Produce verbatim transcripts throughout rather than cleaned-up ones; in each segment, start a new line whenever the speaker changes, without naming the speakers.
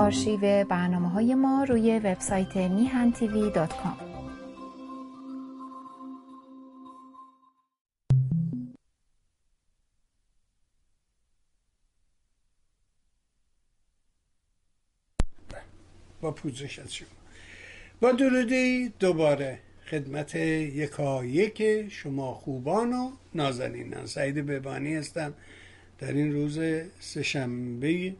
آرشیو برنامه‌های ما روی وبسایت میهن تیوی دات کام.
با پوزش از شما، با درودی دوباره خدمت یکایک شما خوبان و نازنینان. سعید بهبانی هستم. در این روز سه‌شنبه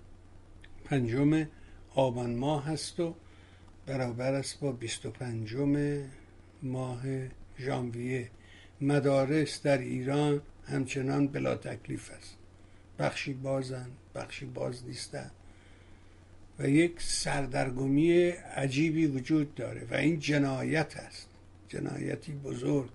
پنجم آبان ماه هست و برابر است با بیست و پنجم ماه ژانویه. مدارس در ایران همچنان بلا تکلیف است، بخشی بازن بخشی باز نیستن و یک سردرگمی عجیبی وجود داره و این جنایت است، جنایتی بزرگ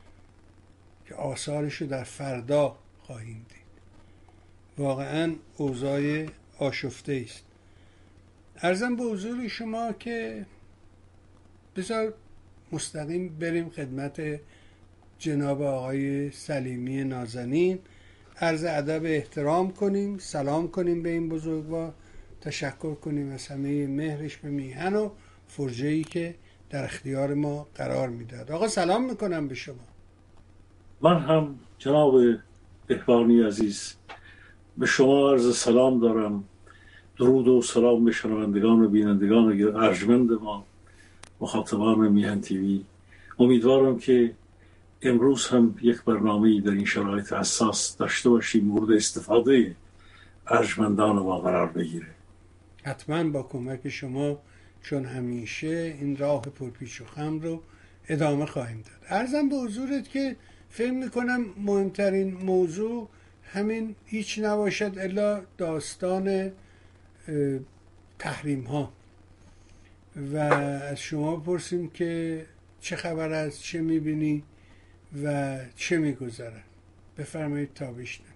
که آثارشو در فردا خواهیم دید. واقعا اوضاع آشفته است. عرضم به حضور شما که بذار مستقیم بریم خدمت جناب آقای سلیمی نازنین، عرض ادب احترام کنیم، سلام کنیم به این بزرگوار، تشکر کنیم از همه مهرش به میهن و فرجه‌ای که در اختیار ما قرار میداد. آقا سلام میکنم به شما.
من هم جناب بهبانی عزیز به شما عرض سلام دارم. درود و سلام به شنوندگان و بینندگان ارجمند ما، مخاطبان میهن تیوی. امیدوارم که امروز هم یک برنامه‌ای در این شرایط حساس داشته باشیم مورد استفاده ارجمندان ما قرار بگیره.
حتما با کمک شما، چون همیشه این راه پرپیچ و خم رو ادامه خواهیم داد. عرضم به حضورت که فکر میکنم مهمترین موضوع همین هیچ نباشد الا داستان تحریم ها و از شما بپرسیم که چه خبر است، چه میبینی و چه میگذرد. بفرمایید تا بشنویم.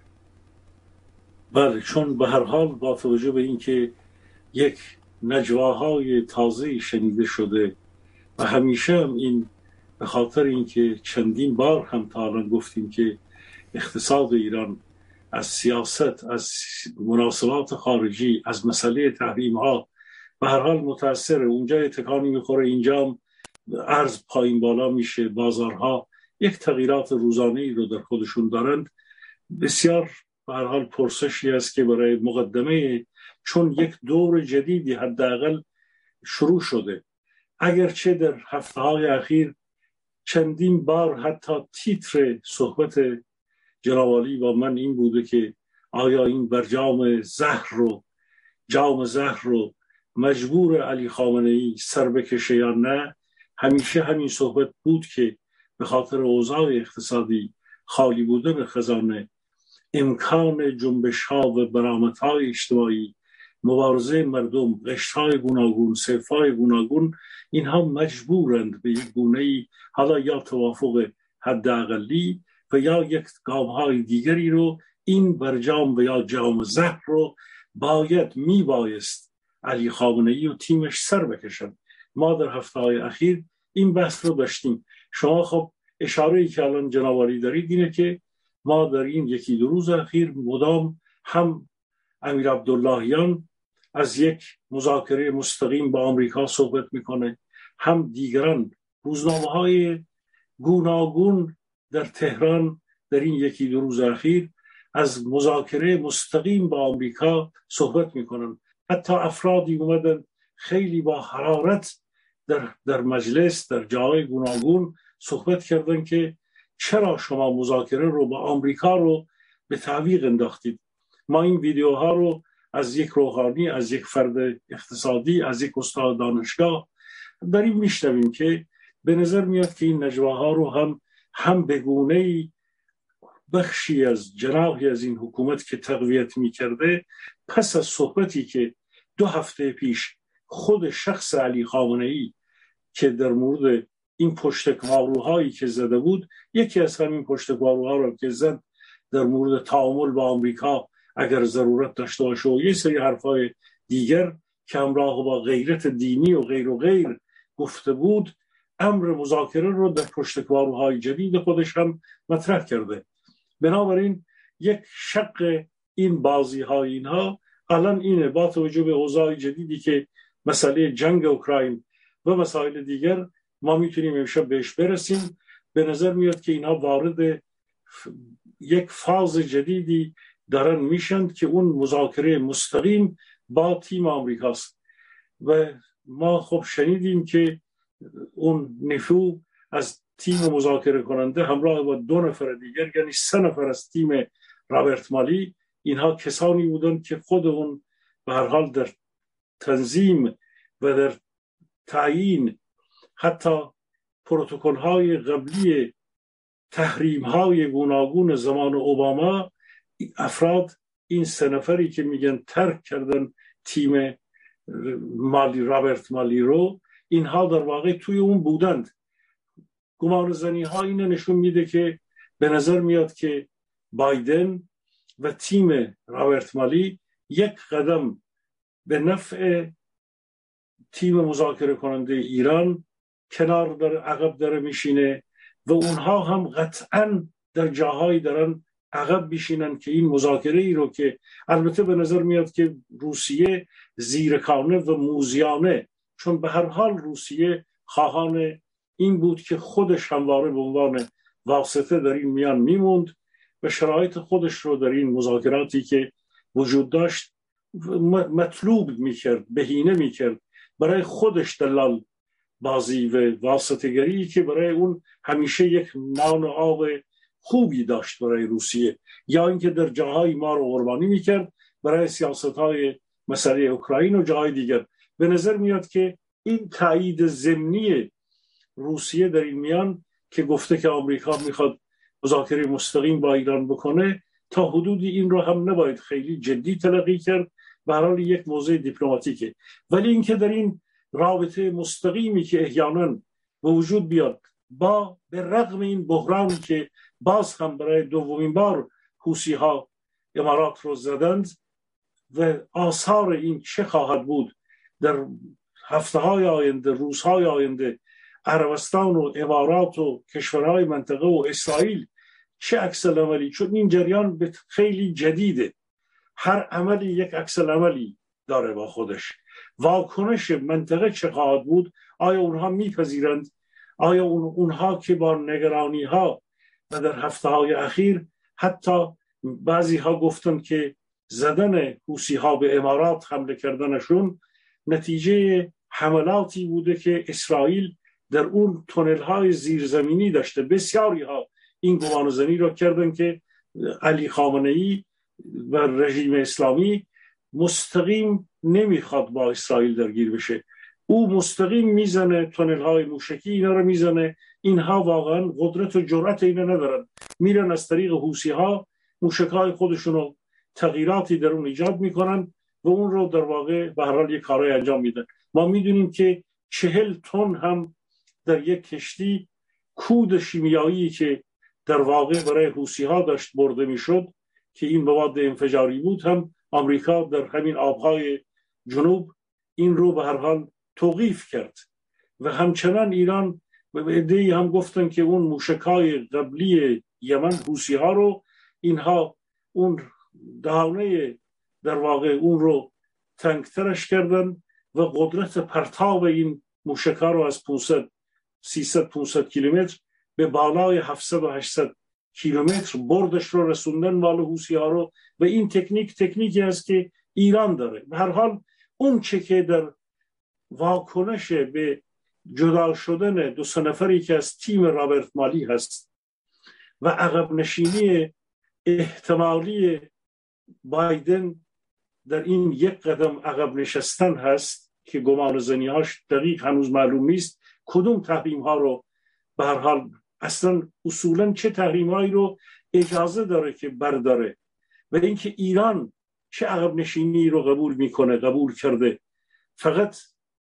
بله، چون به هر حال با توجه به اینکه یک نجواهای تازه شنیده شده و همیشه هم این به خاطر اینکه چندین بار هم تا الان گفتیم که اقتصاد ایران از سیاست، از مناسبات خارجی، از مسئله تحریم ها به هر حال متاثره. اونجا تکانی میخوره، اینجا ارز پایین بالا میشه، بازارها یک تغییرات روزانه‌ای رو در خودشون دارند. بسیار به هر حال پرسشی است که برای مقدمه، چون یک دور جدیدی حداقل شروع شده، اگرچه در هفته‌های اخیر چندین بار حتی تیتر صحبت جناب عالی با من این بوده که آیا این برجام زهر رو جام زهر رو مجبور علی خامنه‌ای سر بکشه یا نه. همیشه همین صحبت بود که به خاطر اوضاع اقتصادی، خالی بودن خزانه، امکان جنبش‌ها و برآمدهای اجتماعی، مبارزه مردم، قشرهای گوناگون، صنف‌های گوناگون، اینها مجبورند به یک گونه‌ای حالا یا توافق حداقلی و یا یک گام‌های دیگری رو این برجام و یا جام زهر رو باید میبایست علی خامنه‌ای و تیمش سر بکشند. ما در هفته‌های اخیر این بحث رو داشتیم. شما خب اشاره‌ای که الان جناب عالی دارید اینه که ما در این یکی دو روز اخیر مدام هم امیر عبداللهیان از یک مذاکره مستقیم با آمریکا صحبت میکنه، هم دیگران روزنامه‌های گوناگون در تهران در این یکی دو روز اخیر از مذاکره مستقیم با آمریکا صحبت میکنن. حتی افرادی اومدن خیلی با حرارت در, در مجلس در جای گوناگون صحبت کردن که چرا شما مذاکره رو با آمریکا رو به تعویق انداختید. ما این ویدیوها رو از یک روحانی، از یک فرد اقتصادی، از یک استاد دانشگاه داریم میشنویم که به نظر میاد که این نجواها رو هم هم به گونه‌ای بخشی از جناحی از این حکومت که تقویت میکرده، پس از صحبتی که دو هفته پیش خود شخص علی خامنه‌ای که در مورد این پشتکاروهایی که زده بود، یکی از همین پشتکاروها رو که زد در مورد تعامل با آمریکا اگر ضرورت داشته باشه و یه سری حرفای دیگر که همراه با غیرت دینی و غیر و غیر گفته بود، امر مذاکره رو در پشتکاروهای جدید خودش هم مطرح کرده. بنابراین یک شق این بازی های اینها الان اینه با توجه به اوضاع جدیدی که مسئله جنگ اوکراین و مسائل دیگر ما میتونیم امشب بهش برسیم. به نظر میاد که اینها وارد یک فاز جدیدی دارن میشن که اون مذاکره مستقیم با تیم آمریکاست و ما خب شنیدیم که اون نفو از تیم مذاکره کننده همراه با دو نفر دیگر یعنی سه نفر از تیم رابرت مالی، اینها کسانی بودن که خود اون به هر حال در تنظیم و در تعیین حتی پروتکل های قبلی تحریم های گوناگون زمان اوباما، افراد این سه نفری که میگن ترک کردن تیم مالی رابرت مالی رو، اینها در واقع توی اون بودند. گمان زنی ها اینو نشون میده که به نظر میاد که بایدن و تیم رابرت مالی یک قدم به نفع تیم مذاکره کننده ایران کنار در عقب داره میشینه و اونها هم قطعا در جاهایی دارن عقب بیشینن که این مذاکره ای رو که البته به نظر میاد که روسیه زیرکانه و موزیانه، چون به هر حال روسیه خواهان این بود که خودش همواره به عنوان واسطه در این میان میموند و شرایط خودش رو در این مذاکراتی که وجود داشت مطلوب میکرد، بهینه میکرد برای خودش دلال بازی و واسطه‌گری که برای اون همیشه یک نان آب خوبی داشت برای روسیه، یا اینکه در جاهای ما رو قربانی میکرد برای سیاست‌های مسئله اوکراین و جاهای دیگر. به نظر میاد که این تایید ضمنی روسیه در این میان که گفته که آمریکا میخواد مذاکره مستقیم با ایران بکنه، تا حدودی این رو هم نباید خیلی جدی تلقی کرد، به هر حال یک موضوع دیپلماتیکه. ولی اینکه در این رابطه مستقیمی که احیانا به وجود بیاد با به رغم این بحرانی که باز هم برای دومین بار حوثی ها امارات رو زدند و آثار این چه خواهد بود در هفته های آینده، روزهای آینده، عربستان و امارات و کشورهای منطقه و اسرائیل چه عکس العملی، چون این جریان خیلی جدیده، هر عملی یک عکس العملی داره با خودش. واکنش منطقه چه خواهد بود؟ آیا اونها میپذیرند؟ آیا اونها که با نگرانی ها و در هفته های اخیر حتی بعضی ها گفتن که زدن حوثی ها به امارات، حمله کردنشون نتیجه حملاتی بوده که اسرائیل در اون تونل های زیرزمینی داشته. بسیاری ها این گمانه‌زنی را کردن که علی خامنه‌ای و رژیم اسلامی مستقیم نمیخواد با اسرائیل درگیر بشه، او مستقیم میزنه، تونل های موشکی اینا رو میزنه. اینها واقعا قدرت و جرأت اینا ندارن، میرن از طریق حوثی ها موشکای خودشونو تغییراتی در اون ایجاد میکنن و اون رو در واقع به هر حال یک کارای انجام میدن. ما میدونیم که چهل تن هم در یک کشتی کود شیمیایی که در واقع برای حوثی ها داشت برده میشد که این مواد انفجاری بود، هم آمریکا در همین آبهای جنوب این رو به هر حال توقیف کرد و همچنان ایران و عده‌ای هم گفتن که اون موشکای قبلی یمن حوثی ها رو اینها اون دهانه در واقع اون رو تنگترش کردن و قدرت پرتاب این موشکا رو از سیصد پانصد کیلومتر به بالای هفتصد و هشتصد کیلومتر بردش رو رسوندن مال حوثی ها رو. و این تکنیک تکنیکی است که ایران داره. به هر حال اون چه که در واکنش به جدا شدن دو سه نفری که از تیم رابرت مالی هست و عقب نشینی احتمالی بایدن در این یک قدم عقب نشستن هست که گمان زنی‌هاش دقیق هنوز معلوم نیست کدوم تحریم ها رو به هر حال اصلا اصولا چه تحریم هایی رو اجازه داره که برداره و اینکه ایران چه عقب نشینی رو قبول میکنه، قبول کرده. فقط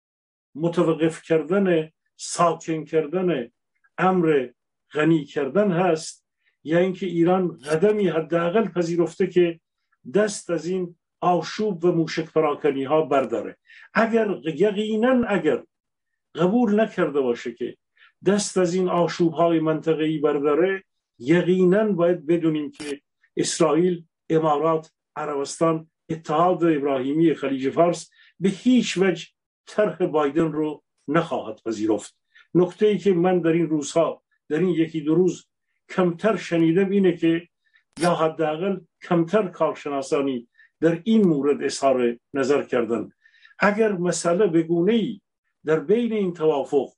متوقف کردن، ساکن کردن امر غنی کردن هست، یا اینکه ایران قدمی حداقل پذیرفته که دست از این آشوب و موشک پراکنی ها برداره. اگر یقینا اگر قبول نکرده باشه که دست از این آشوب های منطقه‌ای برداره، یقینا باید بدونیم که اسرائیل، امارات، عربستان اتحاد ابراهیمی خلیج فارس به هیچ وجه طرح بایدن رو نخواهد پذیرفت. نکته ای که من در این روزها در این یکی دو روز کمتر شنیدم اینه که یا حداقل کمتر کارشناسانی در این مورد اظهار نظر کردن. اگر مسئله به گونه‌ای در بین این توافق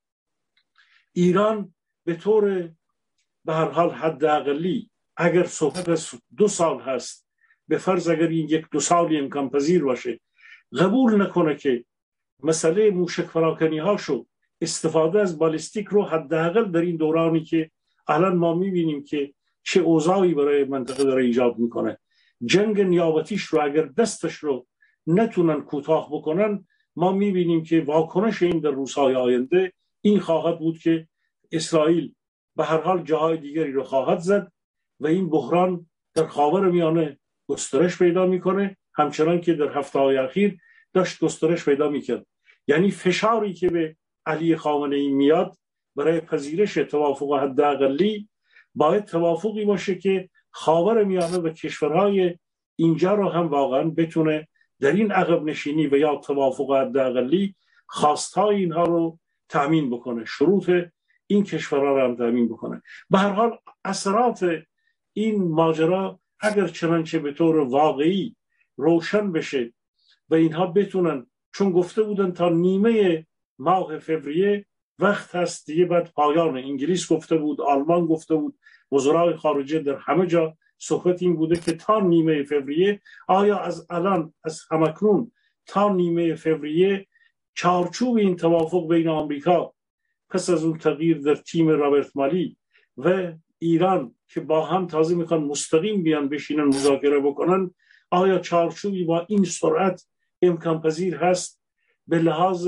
ایران به طور به هر حال حداقلی اگر صحبت از دو سال هست، به فرض اگر این یک دو سالی امکان پذیر باشه، قبول نکنه که مسئله موشک پراکنی ها شو استفاده از بالستیک رو حداقل در این دورانی که الان ما میبینیم که چه اوضاعی برای منطقه داره ایجاد میکنه، جنگ نیابتیش رو اگر دستش رو نتونن کوتاه بکنن، ما میبینیم که واکنش این در روزهای آینده این خواهد بود که اسرائیل به هر حال جاهای دیگری رو خواهد زد و این بحران در خاورمیانه گسترش پیدا میکنه، همچنان که در هفته‌های اخیر داشت گسترش پیدا میکرد. یعنی فشاری که به علی خامنه‌ای میاد برای پذیرش توافق حداقلی باید توافقی باشه که خاورمیانه و کشورهای اینجا رو هم واقعا بتونه در این عقب نشینی و یا توافق حداقلی خواستهای اینها رو تأمین بکنه، شروط این کشورها رو هم تأمین بکنه. به هر حال اثرات این ماجرا اگر چنانچه به طور واقعی روشن بشه و اینها بتونن، چون گفته بودن تا نیمه ماه فوریه وقت هست دیگه بعد پایان، انگلیس گفته بود، آلمان گفته بود، وزرای خارجه در همه جا صحبت این بوده که تا نیمه فوریه، آیا از الان از همکنون تا نیمه فوریه چارچوب این توافق بین آمریکا پس از اون تغییر در تیم رابرت مالی و ایران که با هم تازه میخوان مستقیم بیان بشینن مذاکره بکنن، آیا چارچوبی با این سرعت امکان پذیر هست به لحاظ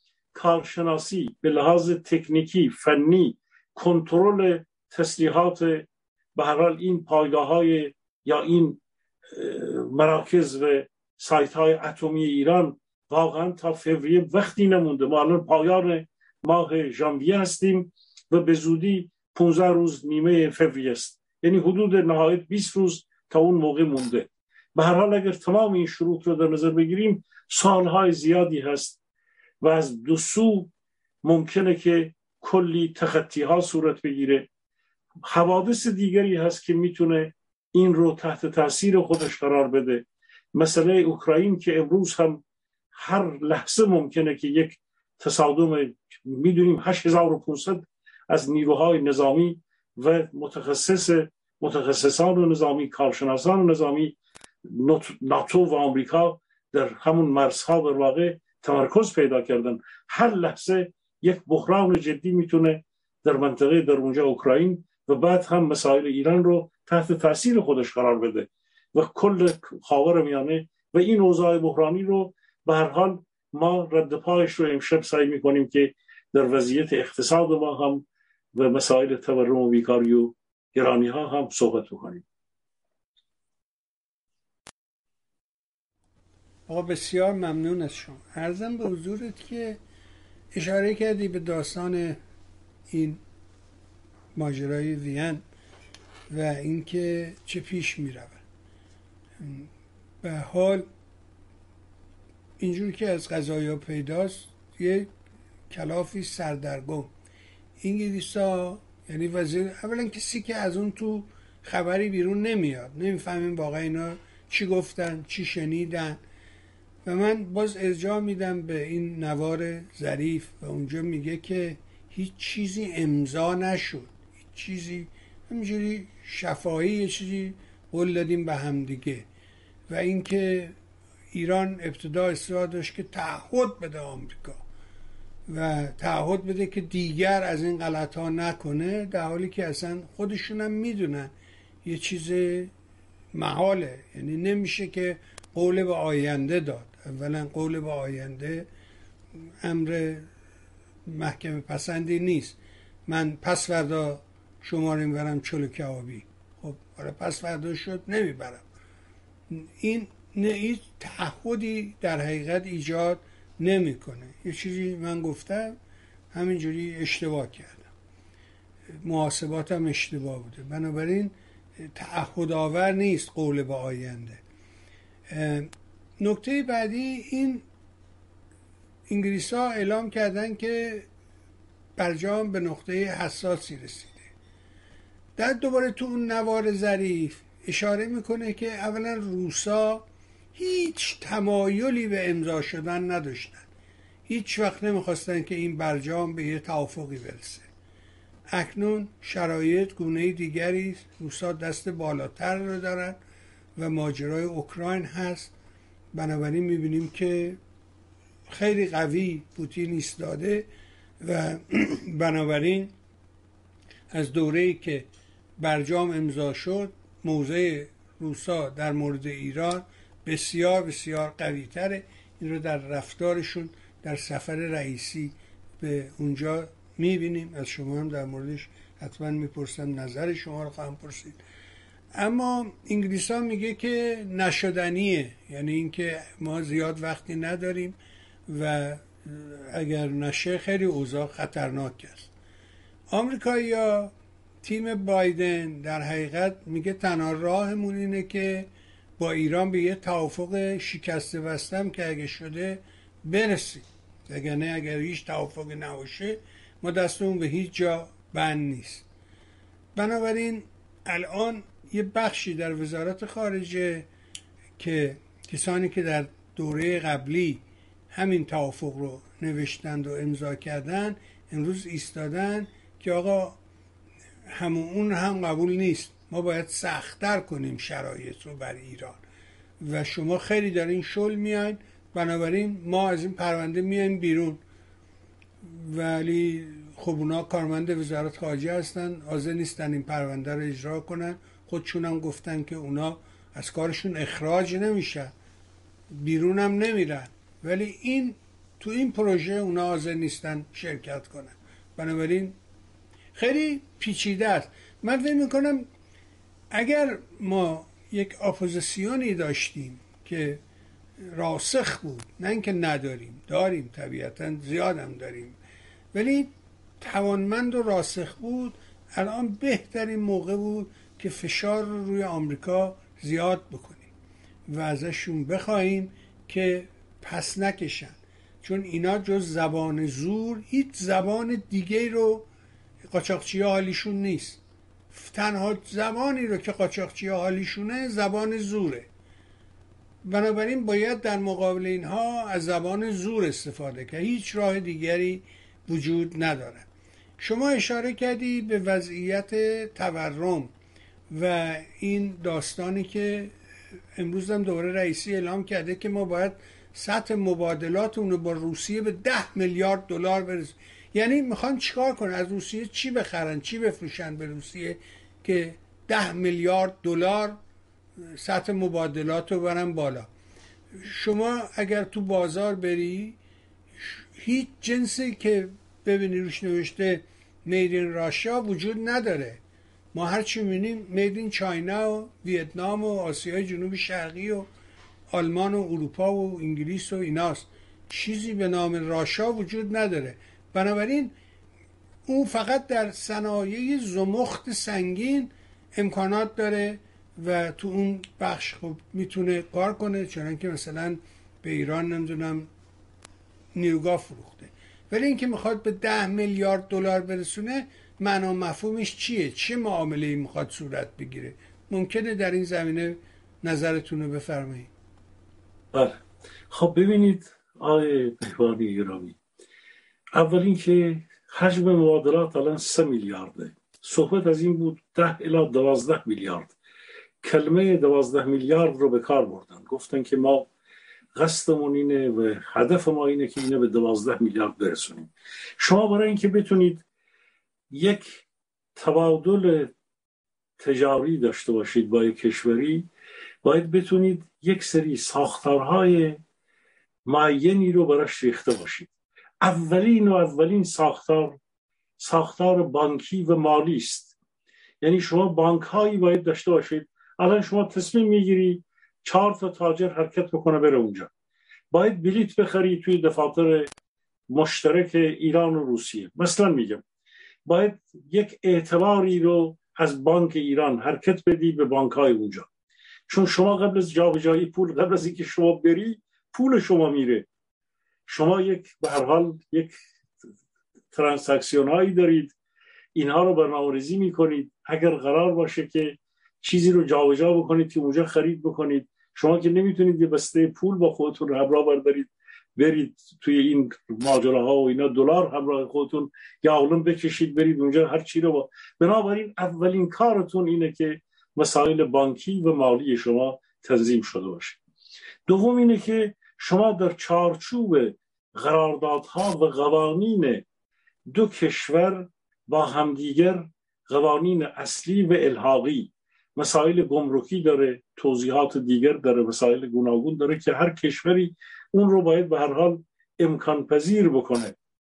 کارشناسی، به لحاظ تکنیکی، فنی، کنترل تسلیحات، به هر حال این پایگاه‌های یا این مراکز و سایت‌های اتمی ایران واقعا تا فوریه وقتی نمونده. ما الان پایان ماه ژانویه هستیم و به زودی پانزده روز نیمه فوریه است، یعنی حدود نهایت بیست روز تا اون موقع مونده. به هر حال اگر تمام این شروط رو در نظر بگیریم سالهای زیادی هست و از دو سو ممکنه که کلی تخطی ها صورت بگیره. حوادث دیگری هست که میتونه این رو تحت تاثیر خودش قرار بده. مسئله اوکراین که امروز هم هر لحظه ممکنه که یک تصادم، میدونیم هشت هزار و پانصد از نیروهای نظامی و متخصص متخصصان نظامی، کارشناسان نظامی ناتو و آمریکا در همون مرزها در واقع تمرکز پیدا کردن. هر لحظه یک بحران جدی میتونه در منطقه در اونجا اوکراین و بعد هم مسائل ایران رو تحت تاثیر خودش قرار بده و کل خاورمیانه و این اوضاع بحرانی رو به هر حال ما رد پایش رو امشب سعی میکنیم که در وضعیت اقتصاد ما هم و مسائل تورم و بیکاری و گرانی ها هم صحبت بکنیم.
آقا بسیار ممنون از شما. عرضم به حضورت که اشاره کردی به داستان این ماجرای وین و اینکه چه پیش می رود. به حال اینجور که از قضایا پیداست یه کلافی سردرگم انگلیسا، یعنی وزیر، اولا کسی که از اون تو خبری بیرون نمیاد، نمیفهمیم واقعا اینا چی گفتن چی شنیدن. و من باز ارجاع میدم به این نوار ظریف و اونجا میگه که هیچ چیزی امضا نشد، هیچ چیزی همینجوری شفاهی یه چیزی قول دادیم به هم دیگه. و اینکه ایران ابتدا اصرار داشت که تعهد بده آمریکا و تعهد بده که دیگر از این غلط ها نکنه، در حالی که اصلا خودشون هم میدونن یه چیز محاله، یعنی نمیشه که قول به آینده داد. اولا قول به آینده امر محکمه پسندی نیست. من پس فردا شما رو میبرم چلو کبابی، خب آره پس فردا شد نمیبرم. این نه، این تعهدی در حقیقت ایجاد نمیکنه. یه چیزی من گفتم همینجوری اشتباه کردم، محاسباتم اشتباه بوده، بنابراین تعهد آور نیست قول به آینده. نکته بعدی، این انگلیس ها اعلام کردن که برجام به نقطه حساسی رسیده. در دوباره تو اون نوار ظریف اشاره میکنه که اولا روسا هیچ تمایلی به امضا شدن نداشتن، هیچ وقت نمیخواستن که این برجام به یه توافقی برسه. اکنون شرایط گونه دیگری است، روسا دست بالاتر رو دارن و ماجرای اوکراین هست. بنابراین میبینیم که خیلی قوی پوتین ایستاده و بنابراین از دوره‌ای که برجام امضا شد موضع روسا در مورد ایران بسیار بسیار قوی تره. این رو در رفتارشون در سفر رئیسی به اونجا میبینیم. از شما هم در موردش حتما میپرسم، نظر شما رو خواهم پرسید. اما انگلیس ها میگه که نشدنیه، یعنی اینکه ما زیاد وقتی نداریم و اگر نشه خیلی اوضاع خطرناک است. آمریکایی ها، تیم بایدن در حقیقت میگه تنها راهمون اینه که با ایران به یه توافق شکسته بستم که اگه شده برسیم، اگر نه، اگر هیچ توافقی نباشه ما دستمون به هیچ جا بند نیست. بنابراین الان یه بخشی در وزارت خارجه که کسانی که در دوره قبلی همین توافق رو نوشتند و امضا کردن امروز ایستادن که آقا همون اون هم قبول نیست، ما باید سخت‌تر کنیم شرایط رو بر ایران و شما خیلی دارین شل میاین، بنابراین ما از این پرونده میایم بیرون. ولی خب اونا کارمند وزارت خارجه هستن، حاضر نیستن این پرونده رو اجرا کنن. خودشون هم گفتن که اونا از کارشون اخراج نمیشن، بیرون هم نمیرن، ولی این تو این پروژه اونا حاضر نیستن شرکت کنن. بنابراین خیلی پیچیده است. من فکر میکنم اگر ما یک اپوزیسیونی داشتیم که راسخ بود، نه اینکه نداریم، داریم طبیعتا، زیادم داریم، ولی توانمند و راسخ بود، الان بهترین موقع بود که فشار رو روی آمریکا زیاد بکنیم و ازشون بخوایم که پس نکشن، چون اینا جز زبان زور هیچ زبان دیگه رو قاچاقچی ها حالیشون نیست. تنها زبانی رو که قاچاقچی ها حالیشونه زبان زوره. بنابراین باید در مقابل اینها از زبان زور استفاده کرد، هیچ راه دیگری وجود نداره. شما اشاره کردی به وضعیت تورم و این داستانی که امروز هم دوباره رئیسی اعلام کرده که ما باید سطح مبادلاتمون رو با روسیه به ده میلیارد دلار برسیم. یعنی میخوان چیکار کنن؟ از روسیه چی بخرن، چی بفروشن به روسیه که ده میلیارد دلار سطح مبادلات رو برن بالا. شما اگر تو بازار بری هیچ جنسی که ببینی روش نوشته مید این راشیا وجود نداره. ما هرچی میبینیم مید این چاینا و ویتنام و آسیای جنوبی شرقی و آلمان و اروپا و انگلیس و ایناست، چیزی به نام راشا وجود نداره. بنابراین اون فقط در صنایع زمخت سنگین امکانات داره و تو اون بخش خب میتونه کار کنه، چون که مثلا به ایران نمیدونم نیروگاه فروخته. ولی اینکه میخواد به ده میلیارد دلار برسونه، معنا مفهومش چیه؟ چه معامله‌ای میخواد صورت بگیره؟ ممکنه در این زمینه نظرتون رو بفرمایید.
بله، خب ببینید آقای بهبانی گرامی، اول اینکه حجم مبادلات الان سه میلیارده. صحبت از این بود ده الی دوازده میلیارد. کلمه دوازده میلیارد رو به کار بردن، گفتن که ما قصدمون اینه و هدف ما اینه که اینه به دوازده میلیارد برسونیم. شما برای اینکه بتونید یک تبادل تجاری داشته باشید با یک کشوری، باید بتونید یک سری ساختارهای معینی رو براش ریخته باشید. اولین و اولین ساختار ساختار بانکی و مالی است. یعنی شما بانک هایی باید داشته باشید. الان شما تصمیم میگیری چهار تا تاجر حرکت بکنه بره اونجا، باید بلیت بخری توی دفاتر مشترک ایران و روسیه. مثلا میگم باید یک اعتباری رو از بانک ایران حرکت بدی به بانک های اونجا. چون شما قبل از جابجایی پول، قبل از اینکه شما بری، پول شما میره. شما یک به هر حال یک ترانزکسیون هایی دارید، اینها رو برنامه‌ریزی میکنید. اگر قرار باشه که چیزی رو جابجا بکنید که اونجا خرید بکنید، شما که نمیتونید یه بسته پول با خودتون رو همراه بردارید برید توی این ماجراها و اینا، دلار همراه خودتون یا اولم بکشید برید اونجا هر چی رو با... بنابراین اولین کارتون اینه که مسائل بانکی و مالی شما تنظیم شده باشه. دوم اینه که شما در چارچوب قراردادها و قوانین دو کشور با همدیگر، قوانین اصلی و الحاقی، مسائل گمرکی داره، توضیحات دیگر داره، مسائل گوناگون داره که هر کشوری اون رو باید به هر حال امکان پذیر بکنه.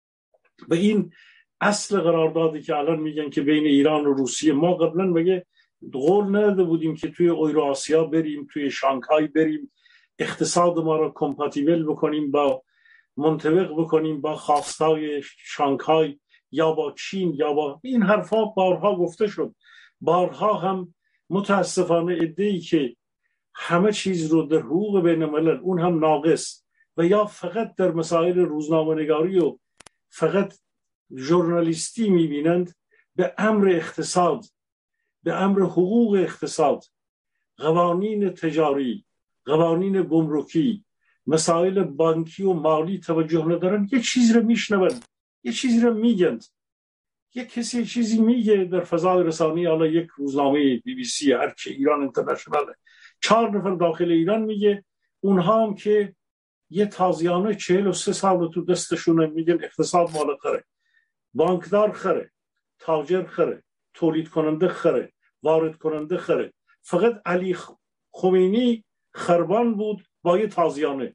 و این اصل قراردادی که الان میگن که بین ایران و روسیه، ما قبلا مگه قول نداده بودیم که توی اوراسیا بریم، توی شانگهای بریم، اقتصاد ما رو کمپاتیبل بکنیم، با منطبق بکنیم با خواستای شانگهای یا با چین یا با این حرفا بارها گفته شد. بارها هم متاسفانه عده‌ای که همه چیز رو در حقوق بین الملل، اون هم ناقص، و یا فقط در مسائل روزنامه‌نگاری و فقط ژورنالیستی میبینند، به امر اقتصاد، به امر حقوق اقتصاد، قوانین تجاری، قوانین گمرکی، مسائل بانکی و مالی توجه ندارن. یک چیز رو میشنوند، یک چیزی رو میگند، یک کسی چیزی میگه در فضای رسانی، حالا یک روزنامه بی بی سی، هرچه ایران اینترنشنال، چهار نفر داخل ایران میگه، اونها هم که یه تازیانه چهل و سه سال تو دستشونه، میگن اقتصاد مال خره، بانکدار خره، تاجر خره، تولید کننده خره، وارد کننده خره. فقط علی خمینی خربان بود با یه تازیانه،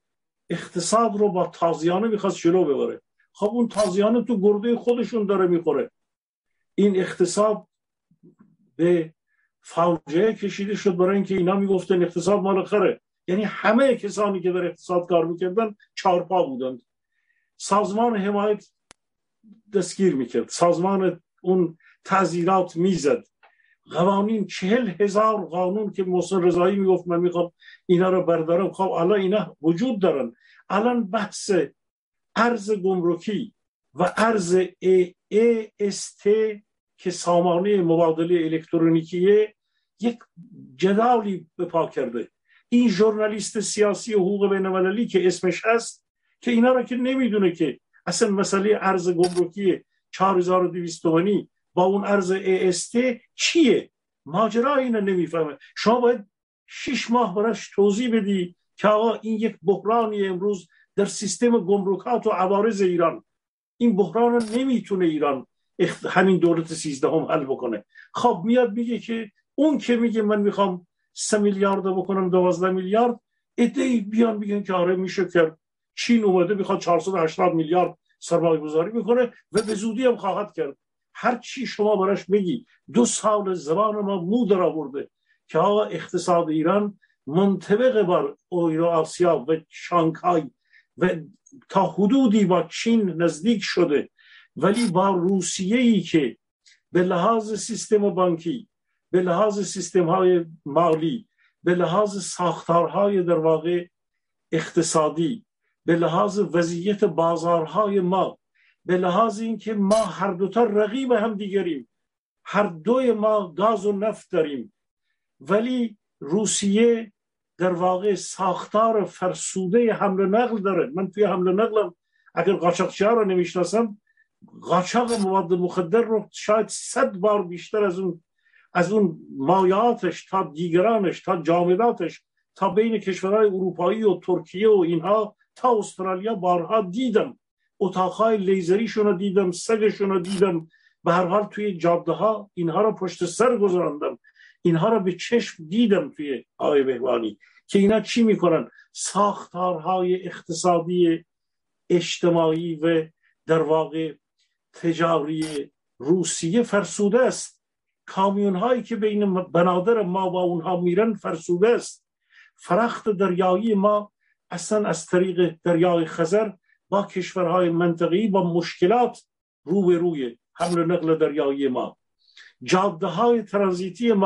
اقتصاد رو با تازیانه میخواست جلو ببره. خب اون تازیانه تو گرده خودشون داره میخوره. این اقتصاد به فوجه کشیده شد برای اینکه اینا میگفتن اقتصاد مال خره. یعنی همه کسانی که در اقتصاد کار میکردن چارپا بودند. سازمان حمایت دستگیر میکرد، سازمان اون تعزیرات میزد، قوانین، چهل هزار قانون که محسن رضایی میگفت من میخوام اینا رو بردارم. خب الان اینا وجود دارن. الان بحث ارز گمرکی و ارز ای ای اس تی که سامانه مبادله الکترونیکیه یک جدالی به پا کرده. این ژورنالیست سیاسی و حقوق بین المللی که اسمش هست، که اینا رو که نمیدونه که اصلا مسئله ارز گمرکی چهار هزار و دویست تومانی با اون ارز ای اس تی چیه، ماجرا اینو نمیفهمه. شما باید شش ماه براش توضیح بدی که آقا این یک بحرانی امروز در سیستم گمرکات و عوارض ایران، این بحران رو نمیتونه ایران همین دولت سیزدهم حل بکنه. خب میاد میگه که اون که میگه من میخوام سه میلیارد بکنم دوازده میلیارد، ایده بیان میگن که آره میشه کرد. چین اومده میخواد چهارصد و هشتاد میلیارد سرمایه گذاری میکنه و به زودی هم خواهد کرد. هر چی شما براش بگی، دو سال زبان ما مو در آورده که آقا اقتصاد ایران منطبق بر اوراسیا و شانگهای و تا حدودی با چین نزدیک شده، ولی با روسیه‌ای که به لحاظ سیستم بانکی، به لحاظ سیستم‌های مالی، به لحاظ ساختارهای در واقع اقتصادی، به لحاظ وضعیت بازارهای ما، به لحاظ اینکه ما هر دوتا رقیب هم دیگریم، هر دوی ما گاز و نفت داریم، ولی روسیه در واقع ساختار فرسوده حمل و نقل داره. من توی حمل و نقلم اگر قاچاقچی‌ها رو نمیشناسم، قاچاق مواد مخدر رو شاید صد بار بیشتر از اون از اون مایعاتش تا دیگرانش تا جامداتش تا بین کشورهای اروپایی و ترکیه و اینها تا استرالیا بارها دیدم. اتاقهای لیزریشون رو دیدم، سگشون رو دیدم. به هر حال توی جاده ها اینها رو پشت سر گذراندم، اینها رو به چشم دیدم توی آقای بهبانی که اینا چی میکنن. ساختارهای اقتصادی اجتماعی و در واقع تجاری روسیه فرسوده است. کامیون هایی که بین بنادر ما و اونها میرن فرسوده است. فرخت دریایی ما اصلا از طریق دریای خزر با کشورهای منطقه‌ای با مشکلات روبروی حمل و نقل دریایی ما. جاده های ترانزیتی ما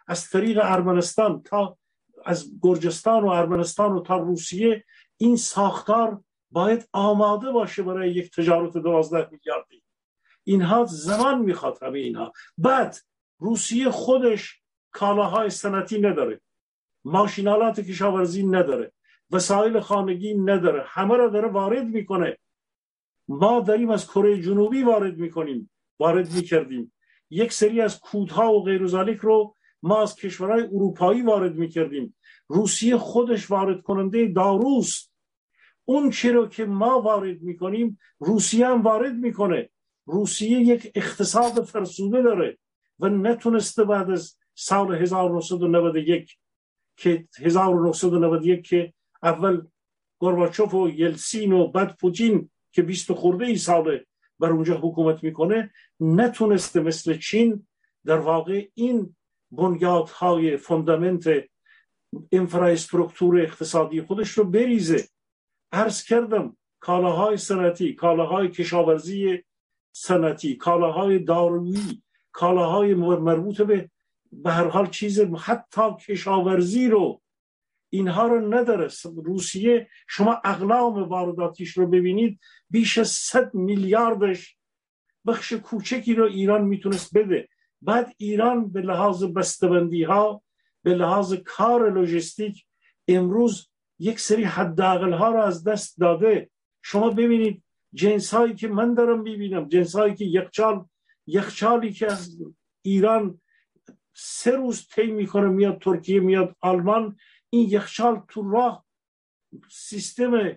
از طریق ارمنستان تا از گرجستان و ارمنستان و تا روسیه، این ساختار باید آماده باشه برای یک تجارت دوازده میلیاردی. اینها زمان میخواد همه اینها. بعد روسیه خودش کالاهای صنعتی نداره، ماشینالات کشاورزی نداره، وسایل خانگی نداره، همه را داره وارد میکنه. ما داریم از کره جنوبی وارد میکنیم، وارد میکردیم. یک سری از کودها و غیر ذالک رو ما از کشورهای اروپایی وارد میکردیم. روسیه خودش وارد کننده داروست. اون چی رو که ما وارد میکنیم روسیه هم وارد میکنه. روسیه یک اقتصاد فرسوده داره و نتونسته بعد از سال هزار و نهصد و نود و یک که هزار و نهصد و نود و یک که اول گورباچوف و یلسین و بعد پوتین که بیست خورده ای ساله بر اونجا حکومت میکنه، نتونسته مثل چین در واقع این بنیادهای فوندامنت انفراستراکچور اقتصادی خودش رو بریزه. عرض کردم کالاهای صنعتی، کالاهای کشاورزی صنعتی، کالاهای دارویی، کالاهای مربوط به به هر حال چیز، حتی کشاورزی رو، اینها رو نداره. روسیه شما اقلام وارداتیش رو ببینید، بیش از صد میلیاردش بخش کوچکی رو ایران میتونست بده. بعد ایران به لحاظ بسته‌بندی ها، به لحاظ کار لوجستیک امروز یک سری حداقل ها رو از دست داده. شما ببینید جنس هایی که من دارم میبینم، جنس هایی که یخچال یخچالی که از ایران سه روز طی میکنه میاد ترکیه، میاد آلمان، این یخچال تو راه سیستم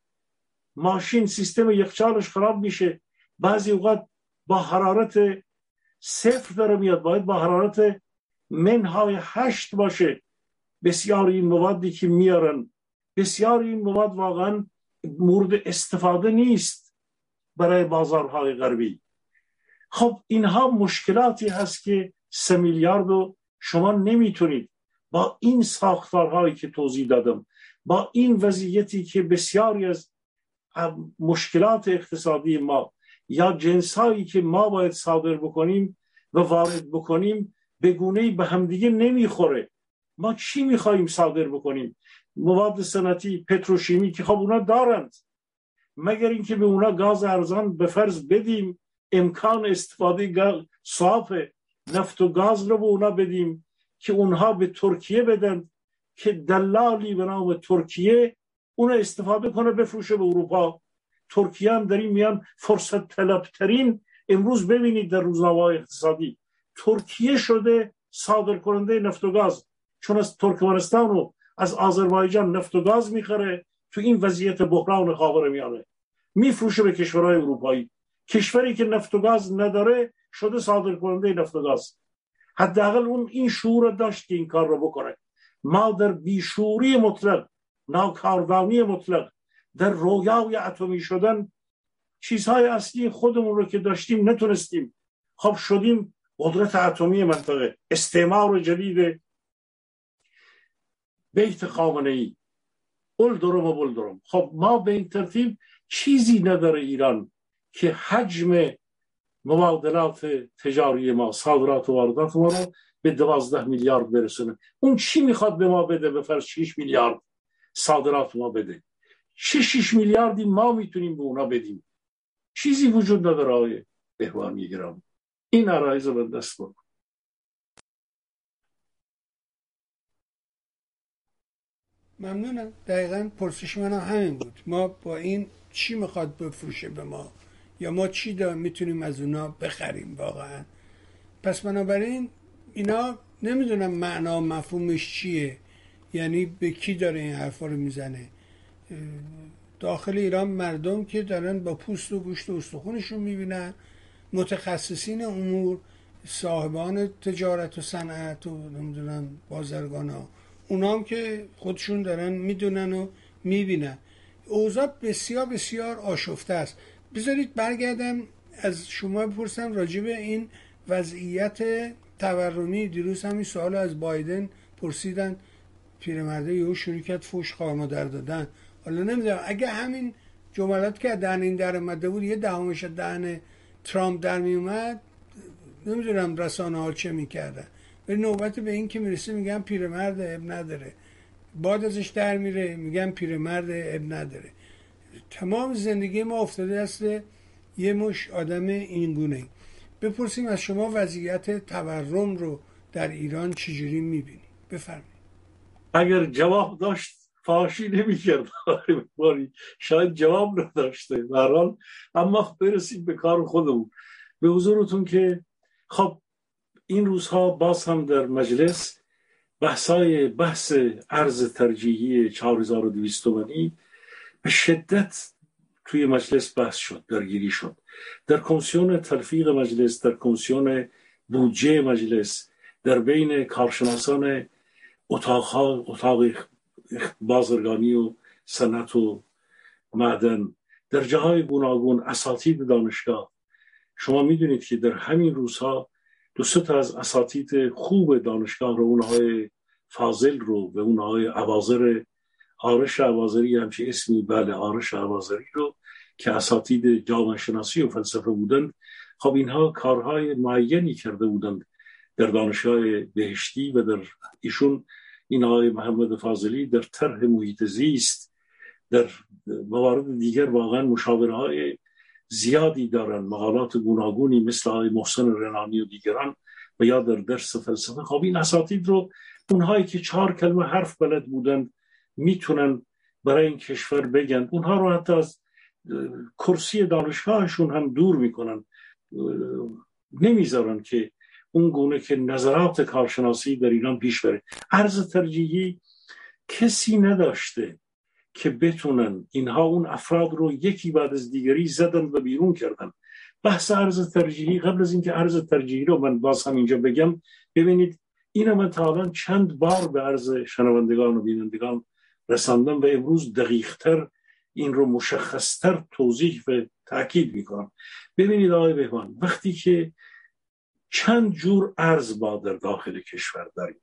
ماشین سیستم یخچالش خراب میشه. بعضی اوقات با حرارت صفر داره میاد، باید با حرارت منهای هشت باشه. بسیار این موادی که میارن، بسیار این مواد واقعا مورد استفاده نیست برای بازارهای غربی. خب اینها مشکلاتی هست که سه میلیارد رو شما نمیتونید با این ساختارهایی که توضیح دادم، با این وضعیتی که بسیاری از مشکلات اقتصادی ما یا جنسایی که ما باید صادر بکنیم و وارد بکنیم به گونه‌ای به همدیگه نمیخوره. ما چی میخواییم صادر بکنیم؟ مواد صنعتی، پتروشیمی که خب اونا دارند، مگر اینکه به اونا گاز ارزان به فرض بدیم، امکان استفاده صاف نفت و گاز رو به اونا بدیم که اونها به ترکیه بدن که دلالی به نام ترکیه اون استفاده کنه بفروشه به اروپا. ترکیه هم داریم میان فرصت طلبترین. امروز ببینید در روزنامه‌های اقتصادی ترکیه شده صادر کننده نفت و گاز، چون از ترکمنستان و از آذربایجان نفت و گاز میخره. تو این وضعیت بحران خاورمیانه میفروشه به کشورهای اروپایی. کشوری که نفت و گاز نداره شده صادر کننده نفت و گاز. حداقل اون این شعور داشت که این کار رو بکنه. ما در بیشوری مطلق، ناکاردانی مطلق، در رویای اتمی شدن چیزهای اصلی خودمون رو که داشتیم نتونستیم. خب شدیم قدرت اتمی منطقه، استعمار جدید بیت خامنه‌ای، اولدرم و بلدرم. خب ما به این ترتیب چیزی نداره ایران که حجم مبادلات تجاری ما، صادرات و واردات ما رو به دوازده میلیارد برسونه. اون چی میخواد به ما بده؟ به فرض شش میلیارد صادرات ما بده. چه شش میلیاردی ما میتونیم به اونا بدیم؟ چیزی وجود نداره. آقای بهبانی گرامی، این عرایض رو به دست بکن.
ممنونم. دقیقاً پرسش من همین بود. ما با این چی میخواد بفروشه به ما، یا ما چی دا میتونیم از اونا بخریم واقعا؟ پس بنابراین اینا نمیدونم معنا مفهومش چیه، یعنی به کی داره این حرفا رو میزنه. داخل ایران مردم که دارن با پوست و گوشت و استخونشون میبینن، متخصصین امور، صاحبان تجارت و صنعت و نمیدونم بازرگان ها، اونا هم که خودشون دارن میدونن و میبینن. اوضاع بسیار بسیار آشفته است. بذارید برگردم از شما بپرسم راجع به این وضعیت تورمی. دیروز همین سوال از بایدن پرسیدن، پیرمرده یهو شروع کرد فوش خارمادر دادن. حالا نمیدونم اگه همین جملات که دهن این در اومده بود یه دهمش دهن ترامپ در می اومد، نمیدونم رسانه ها چه میکردن. به نوبت به این که میرسه میگن پیرمرد اب نداره، باد ازش در میره میگن پیرمرد اب نداره. تمام زندگی ما افتاده است یه مش آدم اینگونه. بپرسیم از شما وضعیت تورم رو در ایران چجوری میبینی؟ بفرمایید.
اگر جواب داشت فاشی نمی‌کرد، شاید جواب نداشته به هر حال. اما برسیم به کار خودمون. به حضورتون که خب این روزها باز هم در مجلس بحثای بحث ارز ترجیحی چهار هزار و دویست تومانی به شدت توی مجلس بحث شد، درگیری شد. در کمیسیون تلفیق مجلس، در کمیسیون بودجه مجلس، در بین کارشناسان اتاقها، اتاق بازرگانی و صنعت و معدن، در جاهای گوناگون، اساتید دانشگاه. شما میدونید که در همین روزها دو سه تا از اساتید خوب دانشگاه رو، اونهای فاضل رو و اونهای عوازر، آرش عوازری همچه اسمی، بله آرش عوازری رو که اساتید جامعه شناسی و فلسفه بودند، خب اینها کارهای معینی کرده بودند در دانشگاه بهشتی و در ایشون این آقای محمد فاضلی در طرح محیط زیست، در موارد دیگر واقعا مشاورهای زیادی دارن، مقالات گوناگونی مثل آقای محسن رنانی و دیگران و یا در درس فلسفه. خب این اساتید رو، اونهایی که چهار کلمه حرف بلد بودن میتونن برای این کشور بگن، اونها رو حتی از کرسی دانشگاهشون هم دور میکنن، نمیذارن که اون گونه که نظرات کارشناسی در ایران پیش بره. ارز ترجیحی کسی نداشته که بتونن، اینها اون افراد رو یکی بعد از دیگری زدن و بیرون کردن. بحث ارز ترجیحی، قبل از اینکه ارز ترجیحی رو من باز هم اینجا بگم، ببینید اینو من تا الان چند بار به عرض شنوندگان و بینندگان رساندم و امروز دقیق‌تر این رو مشخص‌تر توضیح و تأکید میکنم. ببینید آقای بهبان، وقتی که چند جور ارز با در داخل کشور داریم،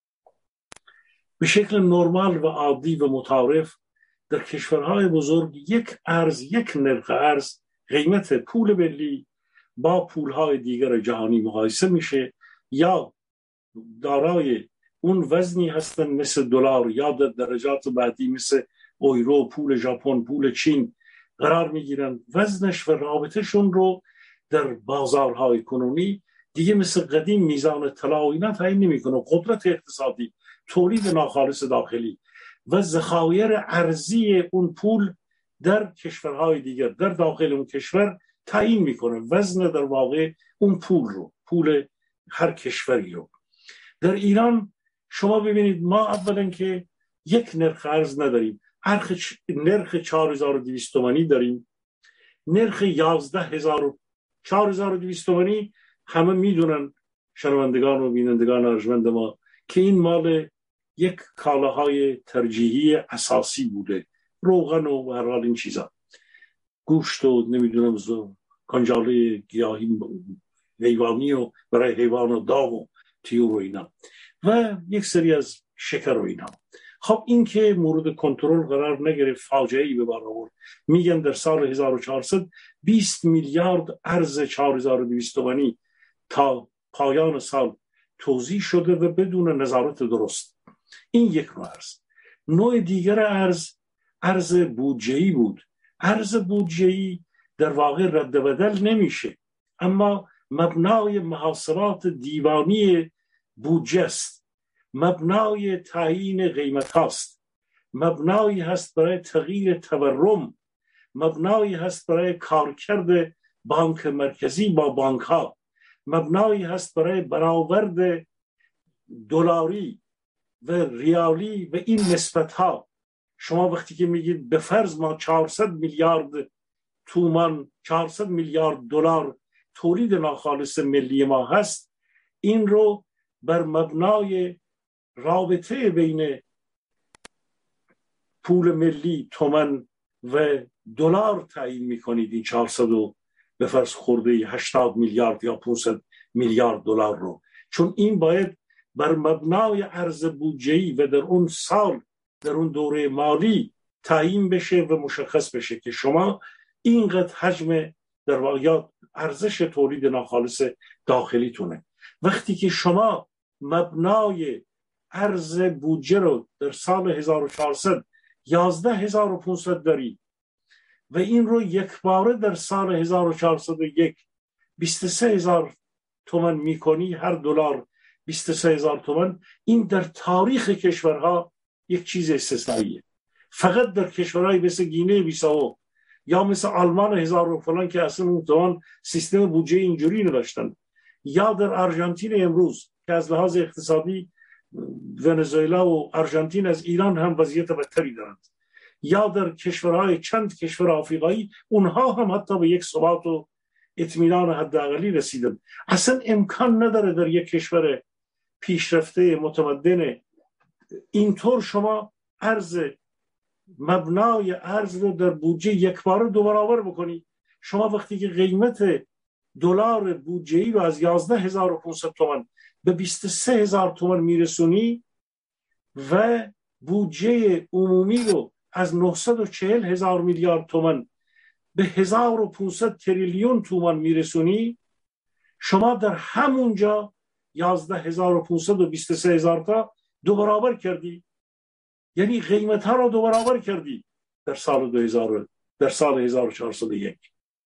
به شکل نرمال و عادی و متعارف در کشورهای بزرگ یک ارز، یک نرخ ارز، قیمت پول ملی با پولهای دیگر جهانی مقایسه میشه، یا دارای اون وزنی هستن مثل دلار، یا در درجات بعدی مثل یورو، پول ژاپن، پول چین قرار میگیرن. وزنش و رابطهشون رو در بازارهای کنونی دیگه مثل قدیم میزان طلا و اینا تعیین نمیکنه. قدرت اقتصادی، تولید ناخالص داخلی و ذخایر ارزی اون پول در کشورهای دیگر در داخل اون کشور تعیین میکنه وزن در واقع اون پول رو، پول هر کشوری رو. در ایران شما ببینید ما اولا که یک نرخ ارز نداریم، نرخ چهار هزار و دویست تومانی داریم، نرخ یازده هزار چهار هزار و دویست تومانی همه میدونن شنوندگان و بینندگان ارجمند ما که این مال یک کالاهای ترجیحی اساسی بوده، روغن و هر حال این چیزا، گوشت و نمیدونم زو کنجاله گیاهی حیوانی و برای حیوان و داغ و تیور و اینا و یک سری از شکر و اینا. خب این که مورد کنترل قرار نگرفت، فاجعه‌ای به بار آورد. میگن در سال هزار و چهارصد بیست میلیارد ارز چهار هزار و دویست تومانی تا پایان سال توزیع شده و بدون نظارت درست. این یک نوع ارز. نوع دیگر ارز ارز بودجه‌ای بود. ارز بودجه‌ای در واقع رد و بدل نمیشه، اما مبنای محاسبات دیوانی بودجه است، مبنای تعیین قیمت هاست، مبنایی هست برای تغییر تورم، مبنایی هست برای کارکرد بانک مرکزی با بانک ها، مبنایی هست برای برآورد دلاری و ریالی و این نسبت ها. شما وقتی که میگید به فرض ما چهارصد میلیارد تومان، چهارصد میلیارد دلار تولید ناخالص ملی ما هست، این رو بر مبنای رابطه بین پول ملی تومان و دلار تعیین میکنید. این چهارصد و به فرض خورده هشتاد میلیارد یا پانصد میلیارد دلار رو، چون این باید بر مبنای ارز بودجه‌ای و در اون سال، در اون دوره مالی تعیین بشه و مشخص بشه که شما اینقدر حجم در واقع ارزش تولید ناخالص داخلی تونه. وقتی که شما مبنای ارز بودجه رو در سال هزار و چهارصد یازده هزار و پانصد داری و این رو یک باره در سال هزار و چهارصد و یک بیست و سه هزار تومان میکنی، هر دلار بیست و سه هزار تومان، این در تاریخ کشورها یک چیز استثنائیه. فقط در کشورهای مثل گینه بیساو یا مثل آلمان هزار و فلان که اصلا اون زمان سیستم بودجه اینجوری نداشتن، یا در آرژانتین امروز که از لحاظ اقتصادی ونزوئلا و آرژانتین از ایران هم وضعیت بدتری دارند، یا در کشورهای چند کشور آفریقایی، اونها هم حتی به یک ثبات و اطمینان حداقلی رسیدن. اصلا امکان نداره در یک کشور پیشرفته متمدن اینطور شما ارز مبنای ارز رو در بودجه یک بار دو برابر بکنی. شما وقتی که قیمت دلار بودجه‌ای رو از یازده هزار و پانصد تومان به بیست و سه هزار تومان میرسونی و بودجه عمومی رو از نهصد و چهل هزار میلیارد تومان به هزار و پانصد تریلیون تومان میرسونی، شما در همونجا یازده هزار و پانصد و بیست و سه هزار تا دو برابر کردی. یعنی قیمت ها رو دو برابر کردی در سال دو هزار در سال هزار و چهارصد و یک.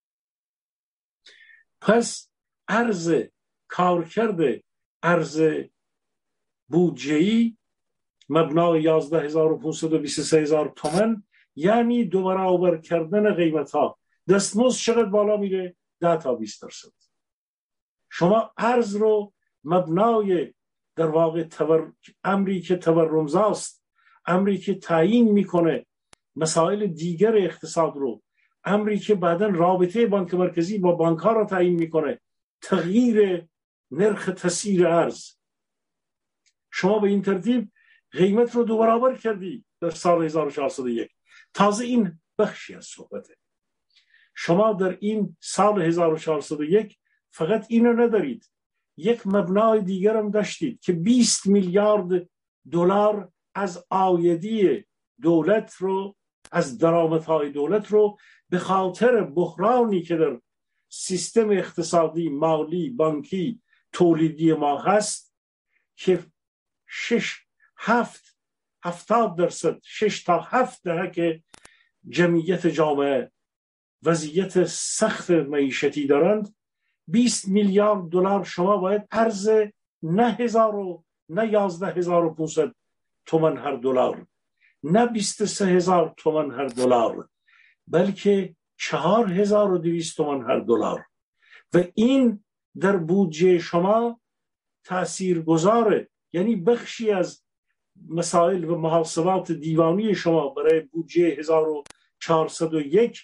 پس ارز کارکرد ارز بودجه‌ای مبنای یازده هزار و پانصد و بیست و سه هزار تومان یعنی دو برابر کردن قیمت ها. دستمزد چقدر بالا میره؟ ده تا بیست درصد. شما ارز رو مبنای در واقع تور... امری که تورمزاست، امری که تعیین میکنه مسائل دیگر اقتصاد رو، امری که بعداً رابطه بانک مرکزی با بانک ها رو تعیین میکنه، تغییر نرخ تسعیر ارز، شما به این ترتیب قیمت رو دو برابر کردی در سال هزار و چهارصد و یک. تازه این بخشی از صحبته. شما در این سال هزار و چهارصد و یک فقط اینو ندارید، یک مبنای دیگر هم داشتید که بیست میلیارد دلار از عایدی دولت رو، از درآمدهای دولت رو به خاطر بحرانی که در سیستم اقتصادی، مالی، بانکی، تولیدی ما هست که شش هفت هفتاد درصد شش تا هفت دهه جمعیت جامعه وضعیت سخت معیشتی دارند، بیست میلیارد دلار شما باید ارز نه هزار و نه یازده هزار و پانصد تومان هر دلار، نه بیست و سه هزار تومان هر دلار، بلکه چهار هزار و دویست تومان هر دلار. و این در بودجه شما تأثیر گذاره. یعنی بخشی از مسائل و محاسبات دیوانی شما برای بودجه هزار و چهارصد و یک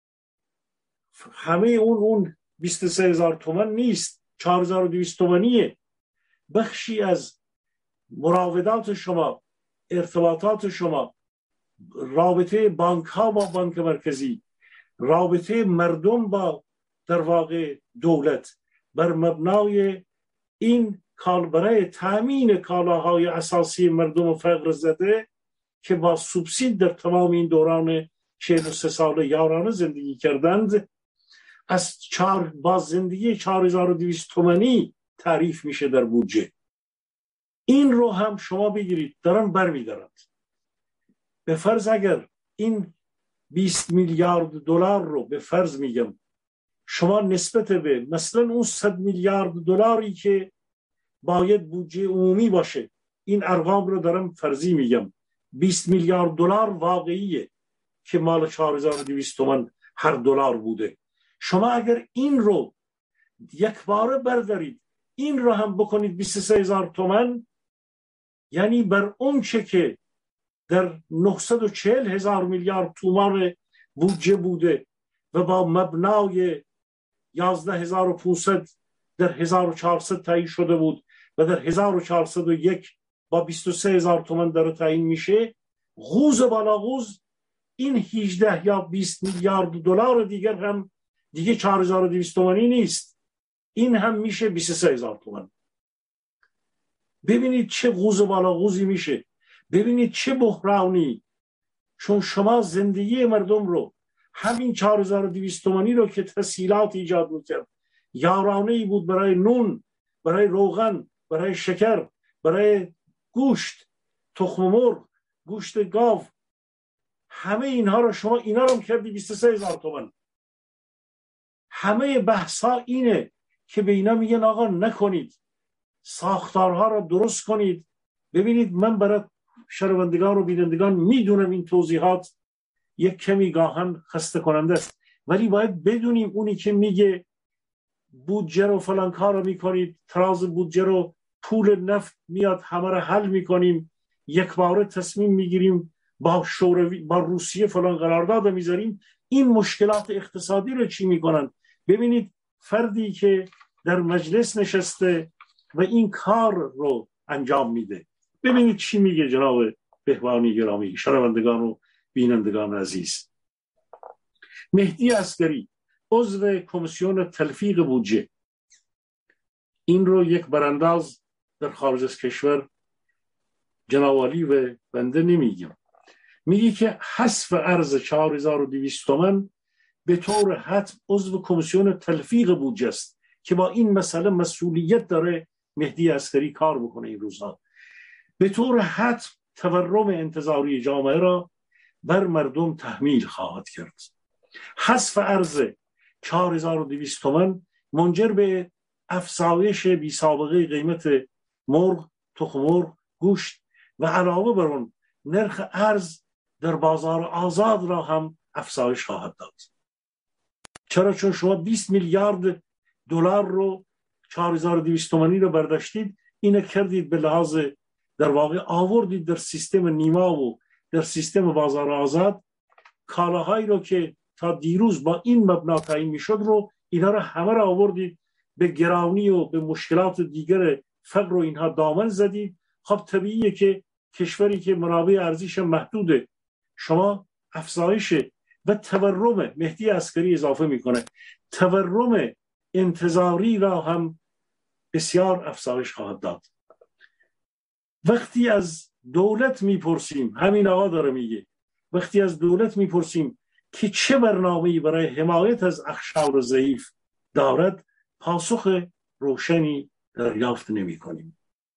همه اون اون بیست و سه هزار تومان نیست، چهار هزار و دویست تومانیه. بخشی از مراودات شما، ارتباطات شما، رابطه بانک ها با بانک مرکزی، رابطه مردم با در واقع دولت، بر مبنای این کال برای تامین کالاهای اساسی مردم فقر زده که با سوبسید در تمام این دوران چهل و سه سال یارانه زندگی کردند، از چهار با زندگی چهار هزار و دویست تومانی تعریف میشه در بودجه. این رو هم شما بگیرید، دارن برمیدارند. به فرض اگر این بیست میلیارد دلار رو به فرض میگم شما نسبت به مثلا اون صد میلیارد دلاری که باید بودجه عمومی باشه، این ارقام رو دارم فرضی میگم، بیست میلیارد دلار واقعیه که مال چهار هزار و دویست تومان هر دلار بوده. شما اگر این رو یک باره بردارید، این رو هم بکنید بیست و سه هزار تومان، یعنی بر اون چه که در نهصد و چهل هزار میلیارد تومان بودجه بوده و با مبنای یازده هزار و پانصد در هزار و چهارصد تعیین شده بود و در هزار و چهارصد و یک با بیست و سه هزار تومان در تعیین میشه، غوز بالا غوز این هجده یا بیست میلیارد دلار دیگر هم دیگه چهار هزار و دویست تومانی نیست، این هم میشه بیست و سه هزار تومان. ببینید چه غوز بالا غوزی میشه، ببینید چه بحرانی. چون شما زندگی مردم رو، همین چهار هزار و دویست تومانی رو که تسهیلات ایجاد میکرد، یارانه ای بود برای نون، برای روغن، برای شکر، برای گوشت، تخم مرغ، گوشت گاو، همه اینها رو شما اینا رو کردی بیست و سه هزار تومان. همه بحثا اینه که به اینا میگن آقا نکنید، ساختارها رو درست کنید. ببینید من برای شنوندگان و بینندگان میدونم این توضیحات یک کمی گاهن خسته کننده است، ولی باید بدونیم اونی که میگه بودجه رو فلان کار رو میکنید، تراز بودجه رو، پول نفت میاد همه رو حل میکنیم، یک باره تصمیم میگیریم با شوروی با روسیه فلان قرارداد میذاریم، این مشکلات اقتصادی رو چی میکنن؟ ببینید فردی که در مجلس نشسته و این کار رو انجام میده، ببینید چی میگه جناب بهبانی گرامی، شنوندگان و بینندگان عزیز. مهدی عسگری عضو کمیسیون تلفیق بودجه، این رو یک برانداز در خارج از کشور جناب عالی و بنده نمیگم، میگه که حذف ارز چهار هزار و دویست تومان به طور حتم عضو کمیسیون تلفیق بودجه است که با این مسئله مسئولیت داره مهدی عسگری کار بکنه. این روزها به طور حتم تورم انتظاری جامعه را بر مردم تحمیل خواهد کرد. حذف ارز چهار هزار و دویست تومان منجر به افزایش بی سابقه قیمت مرغ، تخم مرغ، گوشت و علاوه بر اون نرخ ارز در بازار آزاد را هم افزایش خواهد داد. چرا؟ چون شما بیست میلیارد دلار رو چهار هزار و دویست تومانی رو برداشتید، اینو کردید به لحاظ در واقع آوردید در سیستم نیما و در سیستم بازار آزاد، کالاهایی رو که تا دیروز با این مبنا تعیین میشد رو، اینا رو همه رو آوردید به گرانی و به مشکلات دیگر فقر و اینها دامن زدید. خب طبیعیه که کشوری که منابع ارزیش محدوده، شما افزایش و تورم، مهدی عسگری اضافه میکنه، تورم انتظاری را هم بسیار افزایش خواهد داد. وقتی از دولت میپرسیم، همین آقا داره میگه، وقتی از دولت میپرسیم که چه برنامه‌ای برای حمایت از اقشار ضعیف دارد، پاسخ روشنی دریافت نمی‌کنیم.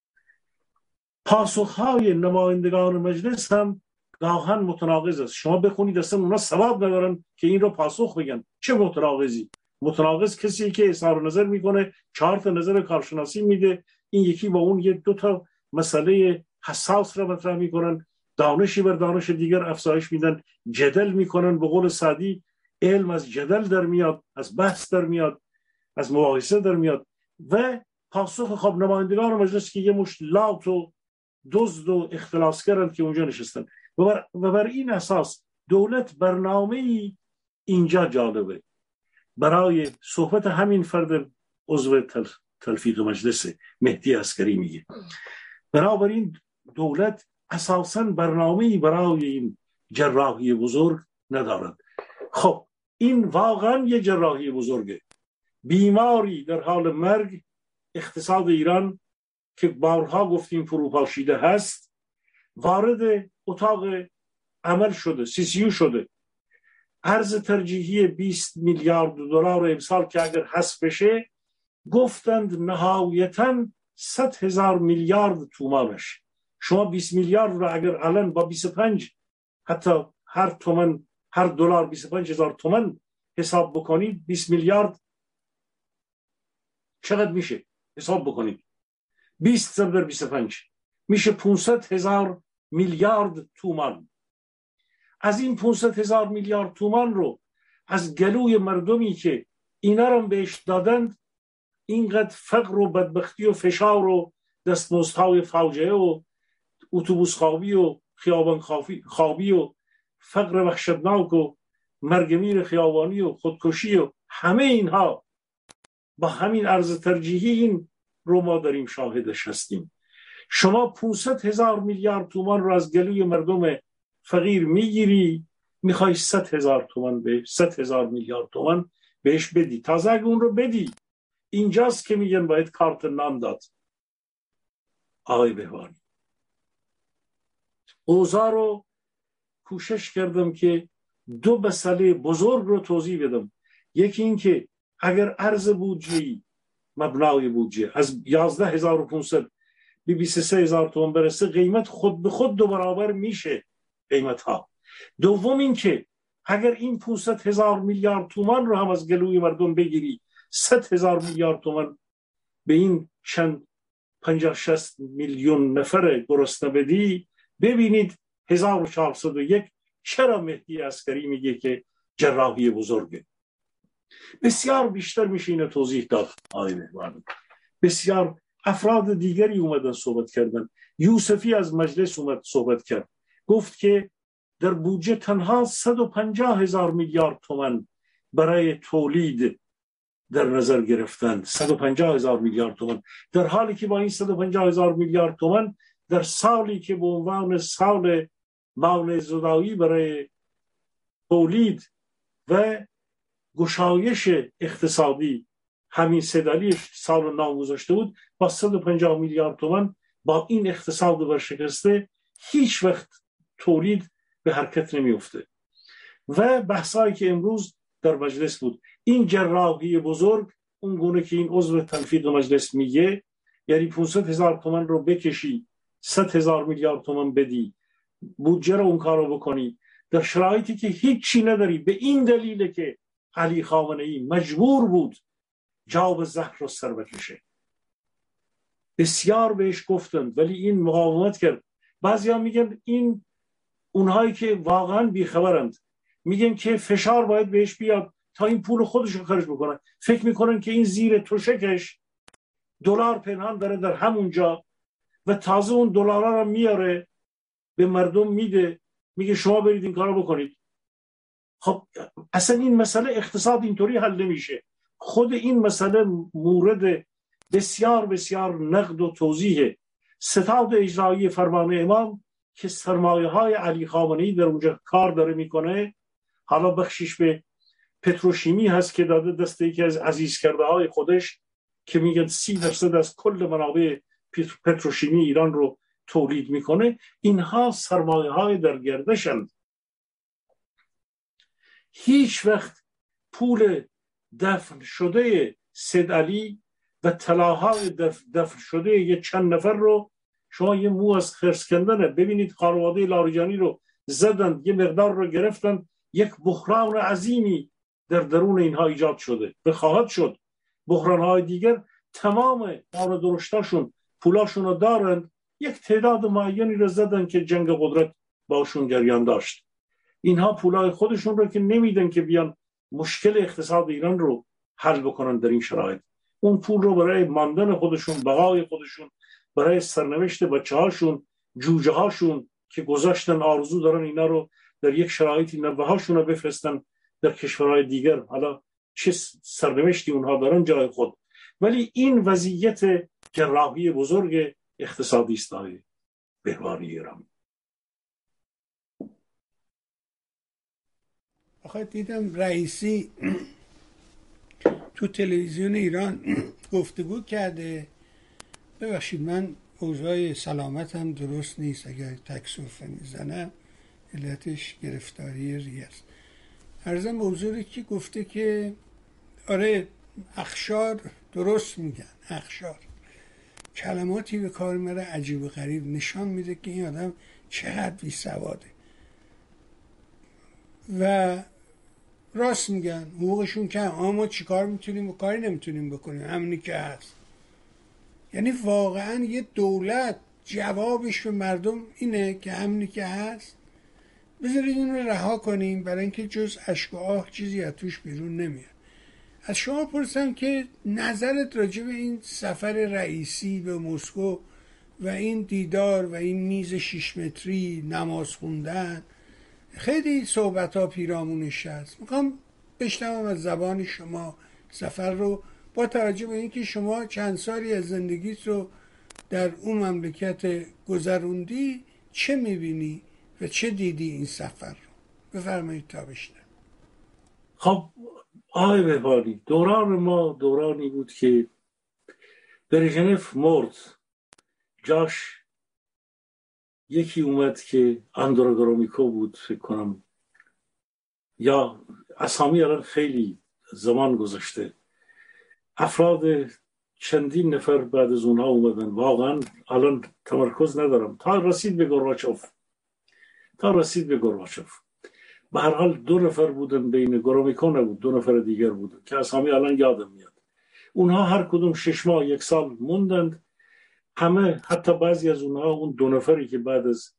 پاسخ‌های نمایندگان مجلس هم گاهن متناقض است. شما بخونید اصلا اونا سواد ندارن که این رو پاسخ بگن. چه متناقضی؟ متناقض کسی که اظهار نظر میکنه، چهار تا نظر کارشناسی میده، این یکی با اون یه دو تا مسئله حساس رو مطرح میکنن، دانشی بر دانش دیگر افزایش میدن، جدل میکنن. به قول سعدی علم از جدل در میاد، از بحث در میاد، از مباحثه در میاد. و پاسخ خب نمایندگان مجلس که یه مشت لات و دزد و اختلاسگرن که اونجا نشستن و بر, و بر این اساس دولت برنامه‌ای اینجا جالبه برای صحبت همین فرد عضو تل، تلفیق مجلس مهدی عسگری میگه. بنابراین دولت اساساً برنامه‌ای برای این جراحی بزرگ ندارد. خب این واقعاً یه جراحی بزرگه. بیماری در حال مرگ، اقتصاد ایران که بارها گفتیم فروپاشیده هست، وارد اتاق عمل شده، سی سی یو شده. ارز ترجیحی بیست میلیارد دلار امسال که اگر حذف بشه، گفتند نهایتاً صد هزار میلیارد تومانش. شما بیست میلیارد رو اگر الان با بیست و پنج، حتی هر تومن، هر دلار بیست و پنج هزار تومن حساب بکنید، بیست میلیارد چقدر میشه؟ حساب بکنید. بیست ضرب در بیست و پنج میشه پانصد هزار میلیارد تومان. از این پانصد هزار میلیارد تومان رو از گلوی مردمی که اینا رو بهش دادند، اینقدر فقر و بدبختی و فشار و دستمزدهای فاجعه و اتوبوس خوابی و خیابان خوابی و فقر وحشتناک و مرگ میر خیابانی و خودکشی و همه اینها با همین ارز ترجیحی این رو ما داریم شاهدش هستیم. شما پانصد هزار میلیارد تومان رو از گلوی مردم فقیر میگیری، میخوای صد هزار تومان به صد هزار میلیارد تومان بهش بدی. تازه اگه اون رو بدی، اینجاست که میگن باید کارت نام داد. آقای بهبانی، اوضاع رو کوشش کردم که دو مسئله بزرگ رو توضیح بدم. یکی این که اگر ارز بودجه‌ای، مبنای بودجه از یازده هزار و پانصد به بیست و سه هزار تومان برسه قیمت خود به خود دو برابر میشه قیمت ها. دوم این که اگر این پانصد هزار میلیارد تومان رو هم از گلوی مردم بگیری، صد هزار میلیارد تومان به این چند پنجاه شصت میلیون نفر گرسنه بدی، ببینید هزار و چهارصد و یک چرا مهدی عسکری میگه که جراحی بزرگه. بسیار بیشتر میشه اینو توضیح داد. آیه بسیار افراد دیگری اومدن صحبت کردن. یوسفی از مجلس اومد صحبت کرد، گفت که در بودجه تنها صد و پنجاه هزار میلیارد تومان برای تولید در نظر گرفتند. صد و پنجاه هزار میلیارد تومان، در حالی که با این صد و پنجاه هزار میلیارد تومان در سالی که به عنوان سال مال زدایی برای تولید و گشایش اقتصادی همین سدالی سال نام گذاشته بود، با صد و پنجاه میلیارد تومان با این اقتصاد ورشکسته هیچ وقت تولید به حرکت نمیفته. و بحثایی که امروز در مجلس بود، این جراحی بزرگ، اون گونه که این عضو تنفیذ مجلس میگه، یعنی پانصد هزار تومان رو بکشی، صد هزار میلیارد تومان بدی، بودجه رو اون کار رو بکنی در شرایطی که هیچی نداری، به این دلیل که علی خامنه‌ای مجبور بود جواب زهر رو سر بکشه. بسیار بهش گفتند ولی این مقاومت کرد. بعضیا میگن این اونهایی که واقعا بیخبرند میگن که فشار باید بهش بیاد تا این پول خودش رو خرج بکنه. فکر میکنن که این زیر تشکش دلار پنهان داره در همونجا و تازه اون دلارا رو میاره به مردم میده، میگه شما برید این کارو بکنید. خب اصلا این مسئله اقتصاد اینطوری حل نمیشه. خود این مسئله مورد بسیار بسیار نقد و توضیح. ستاد اجرایی فرمان امام که سرمایه های علی خامنه‌ای در اونجا کار داره میکنه، حالا بخشش به پتروشیمی هست که داده دست یکی از عزیز کرده های خودش که میگن سی درصد از کل منابع پتروشیمی ایران رو تولید میکنه. اینها سرمایه های در گردشند. هیچ وقت پول دفن شده سید علی و طلاهای دفن شده یه چند نفر رو شما یه مو از خرس کندنه. ببینید خانواده لاریجانی رو زدن، یه مقدار رو گرفتن، یک بحران عظیمی در درون اینها ایجاد شده و خواهد شد. بحران‌های دیگر تمام دار درشتاشون پولاشون رو دارند، یک تعداد معینی رو زدن که جنگ قدرت باشون جریان داشت. اینها پولای خودشون رو که نمیدن که بیان مشکل اقتصاد ایران رو حل بکنن در این شرایط. اون پول رو برای ماندن خودشون، بقای خودشون، برای سرنوشت بچه هاشون، جوجه هاشون که گذاشتن آرزو دارن اینا رو در یک شرایطی نوه هاشون رو بفرستن در کشورهای دیگر، حالا چه سرنوشتی اونها دارن جای خود. ولی این وضعیت جراحی بزرگ اقتصادی است های بهوانی ایران.
آخه دیدم رئیسی تو تلویزیون ایران گفتگو کرده. ببخشید من اوضاع سلامتم درست نیست، اگر تکسوفه میزنم علتش گرفتاری ریه است. عرضم به حضورت که گفته که آره اخشار درست میگن، اخشار کلماتی به کار میره عجیب و غریب، نشان میده که این آدم چقدر بی سواده. و راست میگن، حقوقشون کم، اما ما چی کار میتونیم و کاری نمیتونیم بکنیم، همینی که هست. یعنی واقعا یه دولت جوابش به مردم اینه که همینی که هست بذارید این رو رها کنیم، برای اینکه جز اشک و آه چیزی از توش بیرون نمیاد. از شما پرسم که نظرت راجع به این سفر رئیسی به مسکو و این دیدار و این میز شیش متری، نماز خوندن، خیلی صحبت ها پیرامونش هست. میخوام بشنوم از زبان شما سفر رو، با توجه به اینکه شما چند سالی از زندگیت رو در اون مملکت گذروندی، چه میبینی و چه دیدی این سفر رو؟ بفرمایید تا بشنوم.
خب آقای بهبانی، دوران ما دورانی بود که برژنف مرد، جاش یکی اومد که اندروگرامیکو بود فکر کنم، یا اسامی الان خیلی زمان گذاشته. افراد چندین نفر بعد از اونها اومدن. واقعا الان تمرکز ندارم. تا رسید به گورباچوف تا رسید به گورباچوف به هر حال دو نفر بودن، بین گرومیکو نبود، دو نفر دیگر بودن که اسامی الان یادم میاد. اونها هر کدوم شش ماه یک سال موندند. همه، حتی بعضی از اونها، اون دو نفری که بعد از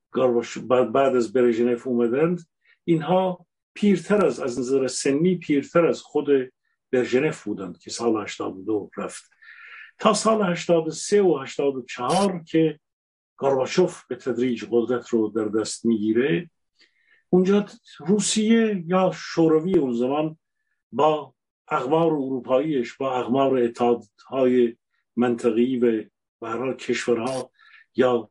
بعد, بعد از برژنف اومدند، اینها پیرتر از از نظر سنی پیرتر از خود برژنف بودند که سال هشتاد و دو رفت، تا سال هشتاد و سه و هشتاد و چهار که گورباچوف به تدریج قدرت رو در دست میگیره. اونجا روسیه یا شوروی اون زمان با اقمار اروپاییش، با اقمار اتحادهای منطقی و به هر حال کشورها یا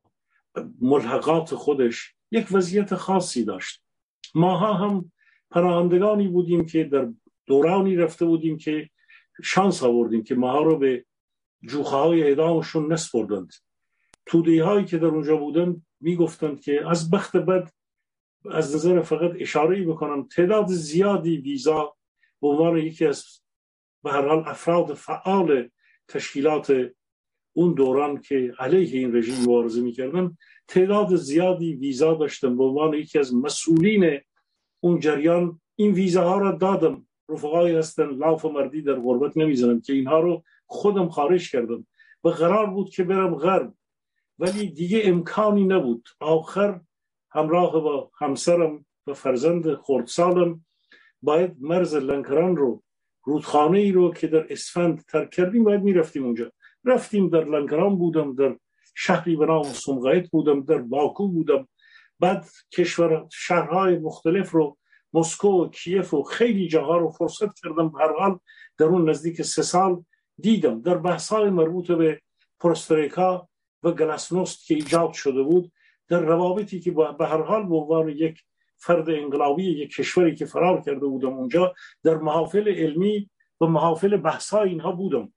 ملحقات خودش یک وضعیت خاصی داشت. ماها هم پناهندگانی بودیم که در دورانی رفته بودیم که شانس آوردیم که ماها رو به جوخه های اعدامشون نسپردند. توده هایی که در اونجا بودن میگفتند که از بخت بد، از نظر فقط اشاره‌ای بکنم، تعداد زیادی ویزا به عنوان یکی از به هر حال افراد فعال تشکیلات اون دوران که علیه این رژیم مبارزه می‌کردن، تعداد زیادی ویزا داشتم. به عنوان یکی از مسئولین اون جریان این ویزاها را دادم. رفقایی هستن لاف مردی در غربت نمیزنم که اینها رو خودم خارج کردم و قرار بود که برم غرب، ولی دیگه امکانی نبود. آخر همراه با همسرم و فرزند خردسالم باید مرز لنکران رو، رودخانه ای رو که در اسفند ترک کردیم، باید میرفتیم اونجا. رفتیم، در لنکران بودم، در شهری به نام سومقایت بودم، در باکو بودم، بعد کشور شهرهای مختلف رو، مسکو و کیف و خیلی جاها رو فرصت کردم. به هر حال در اون نزدیک سه سال دیدم. در بحث‌های مربوط به پرستریکا و گلاسنوست که ایجاد شده بود، در روابطی که به هر حال به عنوان یک فرد انقلابی یک کشوری که فرار کرده بودم اونجا، در محافل علمی و محافل بحث‌های اینها بودم.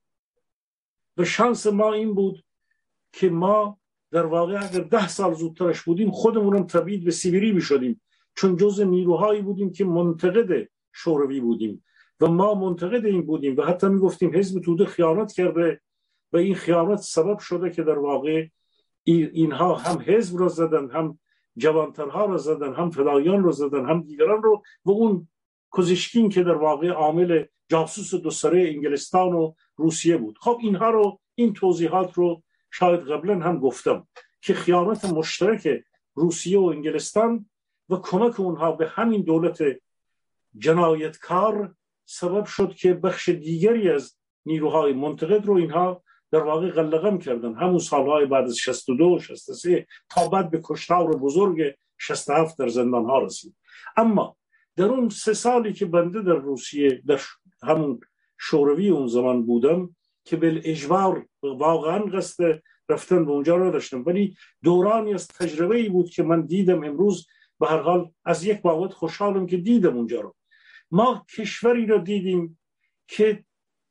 و شانس ما این بود که ما در واقع اگر ده سال زودترش بودیم خودمونم تبعید به سیبری میشدیم، چون جز نیروهایی بودیم که منتقد شوروی بودیم و ما منتقد این بودیم و حتی میگفتیم حزب توده خیانت کرده و این خیانت سبب شده که در واقع اینها هم حزب رو زدن، هم جوانترها رو زدن، هم فدایان رو زدن، هم دیگران رو، و اون کوزیشکین که در واقع عامل جاسوس دو سره انگلستان و روسیه بود. خب اینها رو، این توضیحات رو شاید قبلا هم گفتم که خیانت مشترک روسیه و انگلستان و کمک اونها به همین دولت جنایتکار سبب شد که بخش دیگری از نیروهای منتقد رو اینها در واقع غلغم کردن. همون سالهای بعد از شصت و دو شصت و سه تا بعد به کشتار بزرگ شصت و هفت در زندان ها رسید. اما در اون سه سالی که بنده در روسیه، در همون شوروی اون زمان بودم، که بالاجبار واقعا قصد رفتن به اونجا رو داشتم، ولی دورانی از تجربه‌ای بود که من دیدم. امروز به هر حال از یک بابت خوشحالم که دیدم اونجا رو. ما کشوری رو دیدیم که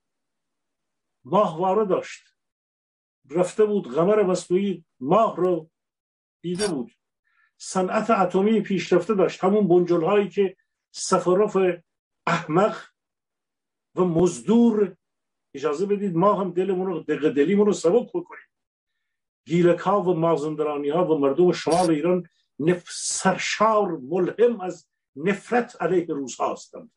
ماهواره داشت، رفته بود قمر مصنوعی ماه رو دیده بود، صنعت اتمی پیشرفته داشت، همون بنجل هایی که سفاروف احمق و مزدور، اجازه بدید ما هم دلمون رو دق دلیمون رو سبک بکنیم، گیلک ها و مازندرانی ها و مردم شمال ایران نف... سرشار ملهم از نفرت علیه روس ها هستند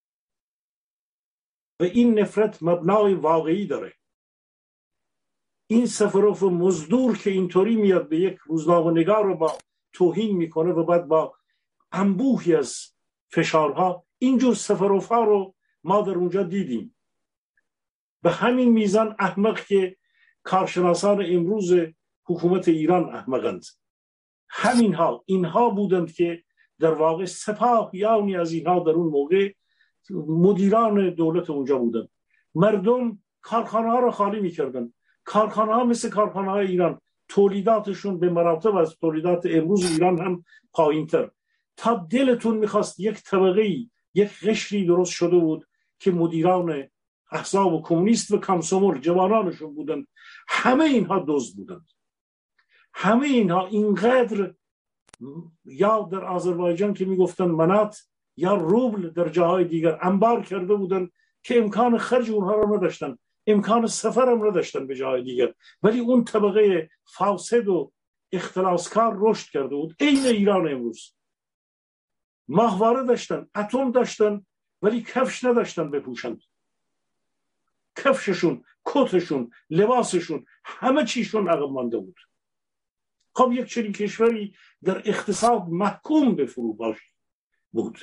و این نفرت مبنای واقعی داره. این سفاروف مزدور که اینطوری میاد به یک روزنامه‌نگار رو با توهین میکنه و بعد با انبوهی از فشارها، اینجور سفاروف ها رو ما در اونجا دیدیم. به همین میزان احمق که کارشناسان امروز حکومت ایران احمقند، همین ها اینها بودند که در واقع سپاه یعنی از اینها در اون موقع مدیران دولت اونجا بودند. مردم کارخانه ها رو خالی میکردن. کارخانه ها مثل کارخانه های ایران تولیداتشون به مراتب از تولیدات امروز ایران هم پایین تر. تا دلتون میخواست یک طبقه‌ای، یک قشری درست شده بود که مدیران احزاب و کمونیست و کمسومر جوانانشون بودن. همه اینها دزد بودند. همه اینها اینقدر، یا در آذربایجان که میگفتن منات یا روبل در جاهای دیگر انبار کرده بودن که امکان خرج اونها رو نداشتن. امکان سفرم رو داشتن به جای دیگر، ولی اون طبقه فاسد و اختلاسکار رشد کرده بود. این ایران امروز ماهواره داشتن، اتم داشتن، ولی کفش نداشتن بپوشند. کفششون، کتشون، لباسشون، همه چیشون عقب مانده بود. خب یک چنین کشوری در اقتصاد محکوم به فروپاشی بود.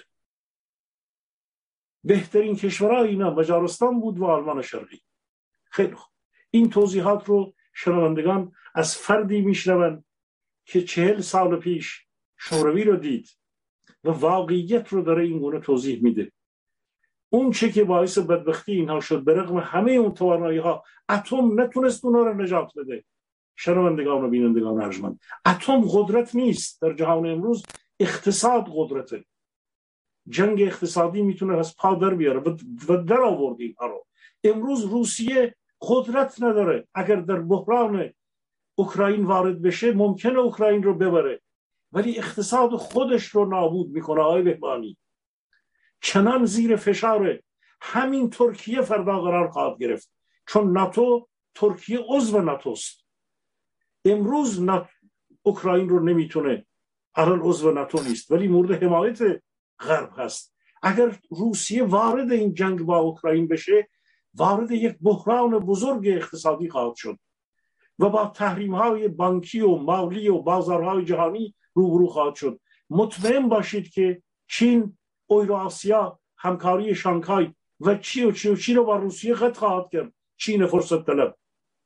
بهترین کشورهای اینا مجارستان بود و آلمان شرقی. خیلی خوب، این توضیحات رو شنوندگان از فردی میشنوند که چهل سال پیش شوروی رو دید و واقعیت رو داره این گونه توضیح میده. اون چه که باعث بدبختی اینها شد، به رغم همه اون توانایی ها، اتم نتونست اونها رو نجات بده. شنوندگان و بینندگان ارجمند، اتم قدرت نیست. در جهان امروز اقتصاد قدرته. جنگ اقتصادی میتونه از پا در بیاره و در آورد اینها رو. امروز روسیه قدرت نداره. اگر در بحران اوکراین وارد بشه ممکنه اوکراین رو ببره، ولی اقتصاد خودش رو نابود میکنه. آقای بهبانی، چنان زیر فشاره. همین ترکیه فردا قرار خواهد گرفت، چون ناتو، ترکیه عضو ناتوست. امروز ناتو اوکراین رو نمیتونه، الان عضو ناتو نیست، ولی مورد حمایت غرب هست. اگر روسیه وارد این جنگ با اوکراین بشه، وارد یک بحران بزرگ اقتصادی خواهد شد و با تحریم‌های بانکی و مالی و بازارهای جهانی روبرو خواهد شد. مطمئن باشید که چین، اوراسیا، همکاری شانگهای و چی و چی و چی رو با روسیه قطع خواهد کرد. چین فرصت طلب،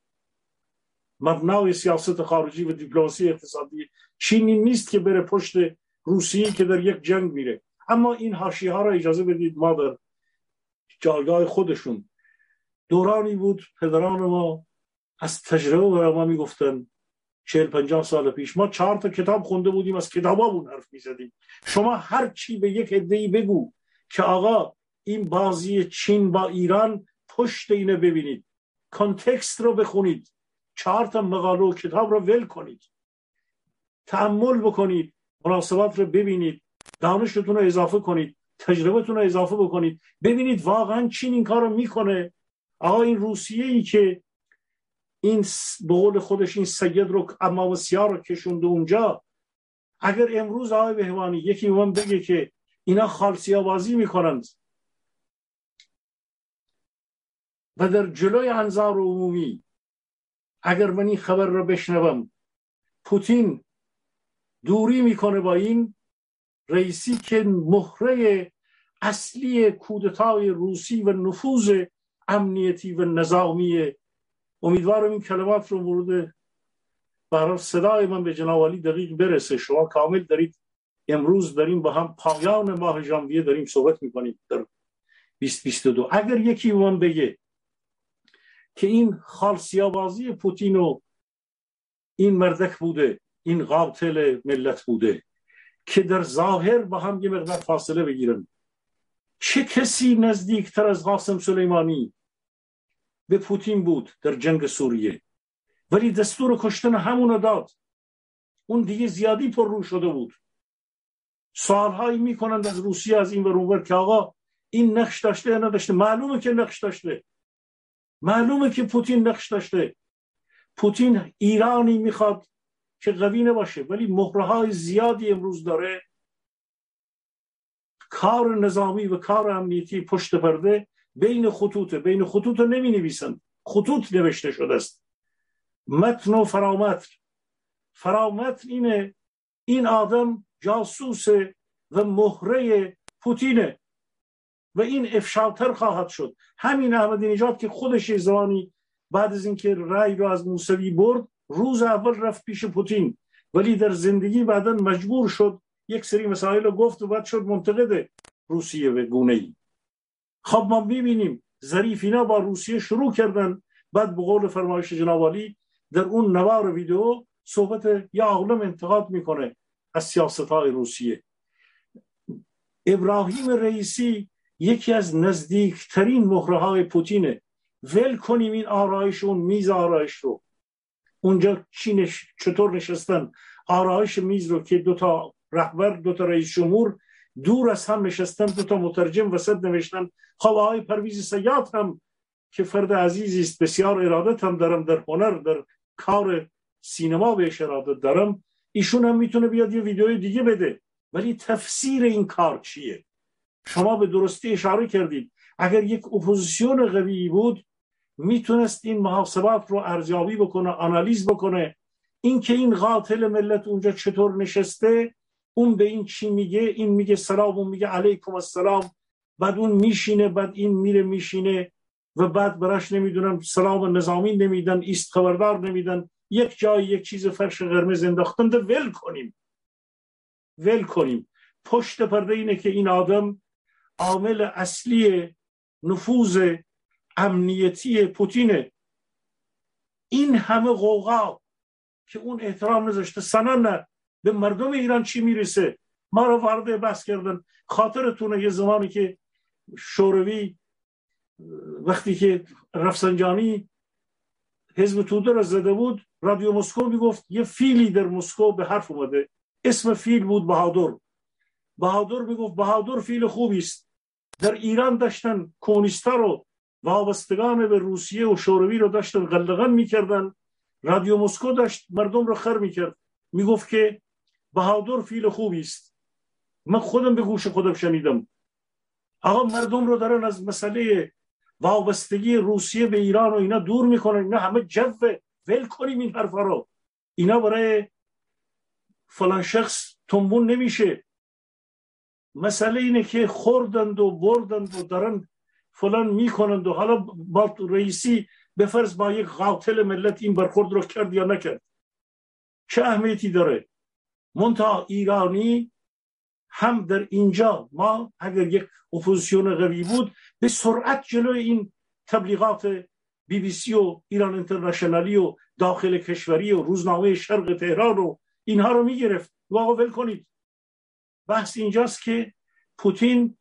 مبنای سیاست خارجی و دیپلماسی اقتصادی چینی نیست که بره پشت روسیه که در یک جنگ میره. اما این حاشیه ها را اجازه بدید ما در جایگاه خودشون. دورانی بود پدران ما از تجربه برای ما میگفتن، چهل پنجاه سال پیش ما چهار تا کتاب خونده بودیم، از کتابامون حرف میزدیم. شما هر چی به یک عده‌ای بگو که آقا این بازی چین با ایران، پشت اینه ببینید، کانتکست رو بخونید، چهار تا مقاله و کتاب رو ول کنید، تأمل بکنید، مناسبات رو ببینید، دانشتون رو اضافه کنید، تجربتون رو اضافه بکنید، ببینید واقعا چین این کار رو میکنه. آقا این روسیه ای که این به قول خودش این سید رو، امام سیاه رو کشونده اونجا، اگر امروز آقای بهبانی یکی من بگه که اینا خالصیا بازی میکنند و در جلوی انظار عمومی اگر من این خبر رو بشنوم، پوتین دوری میکنه با این رئیسی که مهره اصلی کودتای روسی و نفوذ امنیتی و نظامی، امیدوارم این کلمات رو مورد برای صدای من به جناب عالی دقیق برسه. شما کامل دارید امروز داریم با هم پایان ماه ژانویه داریم صحبت میکنیم در بیست بیست و دو. اگر یکی من بگه که این خالصیابازی پوتین و این مردک بوده، این قاتل ملت بوده، که در ظاهر با هم یه مقدار فاصله بگیرن، چه کسی نزدیکتر از قاسم سلیمانی به پوتین بود در جنگ سوریه؟ ولی دستور کشتن همونو داد. اون دیگه زیادی پر رو شده بود. سوالهایی میکنند از روسیه از این ورور که آقا این نقش داشته یا نداشته. معلومه که نقش داشته، معلومه که پوتین نقش داشته. پوتین ایرانی میخواد که قوی نباشه، ولی مهره‌های زیادی امروز داره. کار نظامی و کار امنیتی پشت پرده بین خطوط بین خطوط نمی نویسند، خطوط نوشته شده است. متن و فرامتر. فرامتر اینه این آدم جاسوس و مهره پوتینه و این افشاتر خواهد شد. همین احمدی نژاد که خودش زمانی بعد از اینکه رای رو از موسوی برد، روز اول رفت پیش پوتین، ولی در زندگی بعداً مجبور شد یک سری مسائل رو گفت و بعد شد منتقد روسیه به گونه‌ای. خب ما می‌بینیم ظریفینا با روسیه شروع کردن، بعد به قول فرمایش جناب عالی در اون نوار ویدیو صحبت یا عالم انتقاد میکنه از سیاست‌های روسیه. ابراهیم رئیسی یکی از نزدیکترین مهره‌های پوتینه. ول کنیم این آرایش، اون میز آرایش رو، اونجا چینش چطور نشستن آرایش میز رو که دوتا رهبر، دوتا رئیس جمهور دور از هم نشستن، دوتا مترجم وسط نوشتن. خب آقای پرویز سیاد هم که فرد عزیزی است، بسیار ارادت هم دارم در هنر، در کار سینما بهش ارادت دارم، ایشون هم میتونه بیاد یه ویدیوی دیگه بده. ولی تفسیر این کار چیه؟ شما به درستی اشاره کردید. اگر یک اپوزیسیون قوی بود میتونست این محاسبات رو ارزیابی بکنه، آنالیز بکنه، این که این قاتل ملت اونجا چطور نشسته، اون به این چی میگه، این میگه سلام، اون میگه علیکم السلام، بعد اون میشینه، بعد این میره میشینه و بعد براش نمیدونم سلام نظامی نمیدن، ایست خبردار نمیدن، یک جای یک چیز فرش قرمز انداختن. ده ول کنیم ول کنیم. پشت پرده اینه که این آدم عامل اصلی نفوذ امنیتی پوتینه. این همه غوغا که اون احترام نذاشته، سنا نه به مردم ایران چی میرسه؟ ما رو وارد بحث کردن. خاطرتونه یه زمانی که شوروی وقتی که رفسنجانی حزب توده را زده بود، رادیو مسکو میگفت یه فیلی در مسکو به حرف اومده، اسم فیل بود بهادر. بهادر میگفت بهادر فیل خوبی است. در ایران داشتن کمونیستا رو، وابستگان به روسیه و شوروی رو داشتن غلغل میکردن. رادیو مسکو داشت مردم رو خر میکرد، میگفت که بهادر فیل خوبی است. من خودم به گوش خودم شنیدم. آقا مردم رو دارن از مسئله وابستگی روسیه به ایران و اینا دور میکنن. اینا همه جوه، ول کنیم این حرفا رو. اینا برای فلان شخص تنبون نمیشه. مسئله اینه که خوردند و بردند و دارن فلان میکنند و حالا با رئیسی به فرض با یک قاتل ملت این برخورد رو کرد یا نکرد، چه اهمیتی داره؟ منتها ایرانی هم در اینجا، ما اگر یک اپوزیسیون قوی بود به سرعت جلوی این تبلیغات بی بی سی و ایران اینترنشنالی و داخل کشوری و روزنامه شرق تهران و اینها رو میگرفت. واقعا ول کنید. بحث اینجاست که پوتین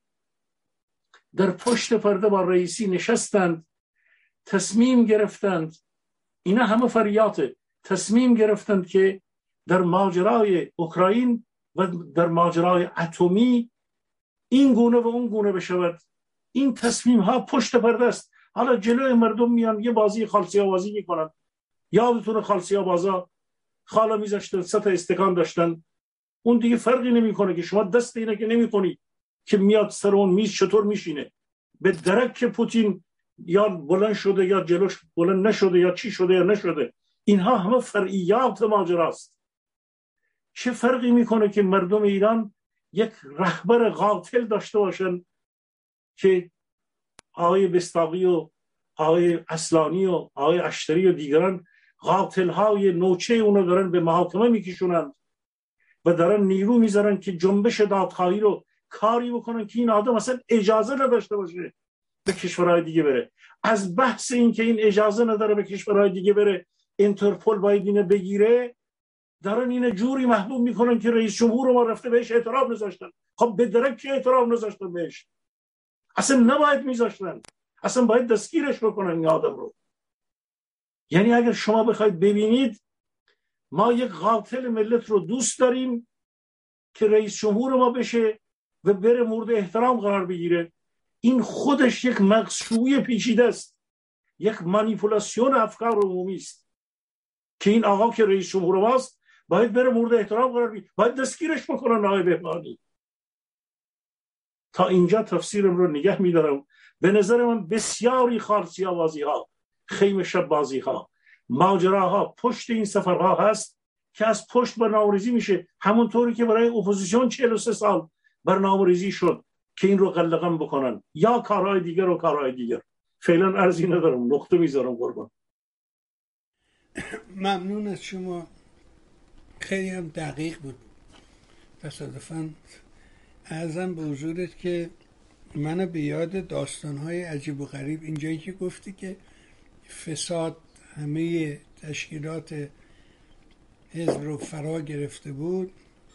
در پشت پرده با رئیسی نشستند، تصمیم گرفتند، اینا همه فریاته، تصمیم گرفتند که در ماجرای اوکراین و در ماجرای اتمی این گونه و اون گونه بشود. این تصمیم ها پشت پرده است. حالا جلوی مردم میان یه بازی خالصیا بازی میکنن. یادتونه خالصیا بازا خالا میذاشتن، سه تا استکان داشتن. اون دیگه فرقی نمیکنه که شما دست اینه که نمیکنی که میاد سر اون میز چطور میشینه. به درک پوتین یا بلند شده یا جلوش بلند نشده یا چی شده یا نشده، اینها همه فرعیات ماجراست. چه فرقی میکنه که مردم ایران یک رهبر قاتل داشته باشن که آقای بستاقی و آقای اصلانی و آقای اشتری و دیگران قاتل های نوچه اونو دارن به محاکمه میکشونن و دارن نیرو میذارن که جنبش دادخواهی رو کاری بکنن که این آدم اصلا اجازه نداشته باشه به کشورهای دیگه بره. از بحث این که این اجازه نداره به کشورهای دیگه بره، اینترپل باید اینو بگیره، دارن اینو جوری محبوب میکنن که رئیس جمهور ما رفته بهش احترام نذاشتن. خب به درک که احترام نذاشتن بهش، اصلا نباید میذاشتن، اصلا باید دستگیرش بکنن این آدم رو. یعنی اگر شما بخواید ببینید، ما یک قاتل ملت رو دوست داریم که رئیس جمهور ما بشه و بره مورد احترام قرار بگیره. این خودش یک مغزشویی پیچیده است، یک مانیپولاسیون افکار عمومی است که این آقا که رئیس جمهور ماست باید بره مورد احترام قرار بگیره، باید دستگیرش بکنن آقای بهبهانی. تا اینجا تفسیرم رو نگه می‌دارم. به نظر من بسیاری خالصیا بازی ها، خیمه شب بازی ها، ماجراها پشت این سفرها هست که از پشت برنامه‌ریزی میشه، همونطوری که برای اپوزیسیون چهل و سه سال برنامه‌ریزی شد که این رو قلقم بکنن یا کارهای دیگر و کارهای دیگر. فعلا ارزی ندارم، نقطه میذارم. قربان.
ممنون از شما، خیلی هم دقیق بود. تصادفاً ارزم به حضورت که منو به یاد داستان‌های عجیب و غریب، اینجایی که گفتی که فساد همه تشکیلات حزب رو فرا گرفته بود،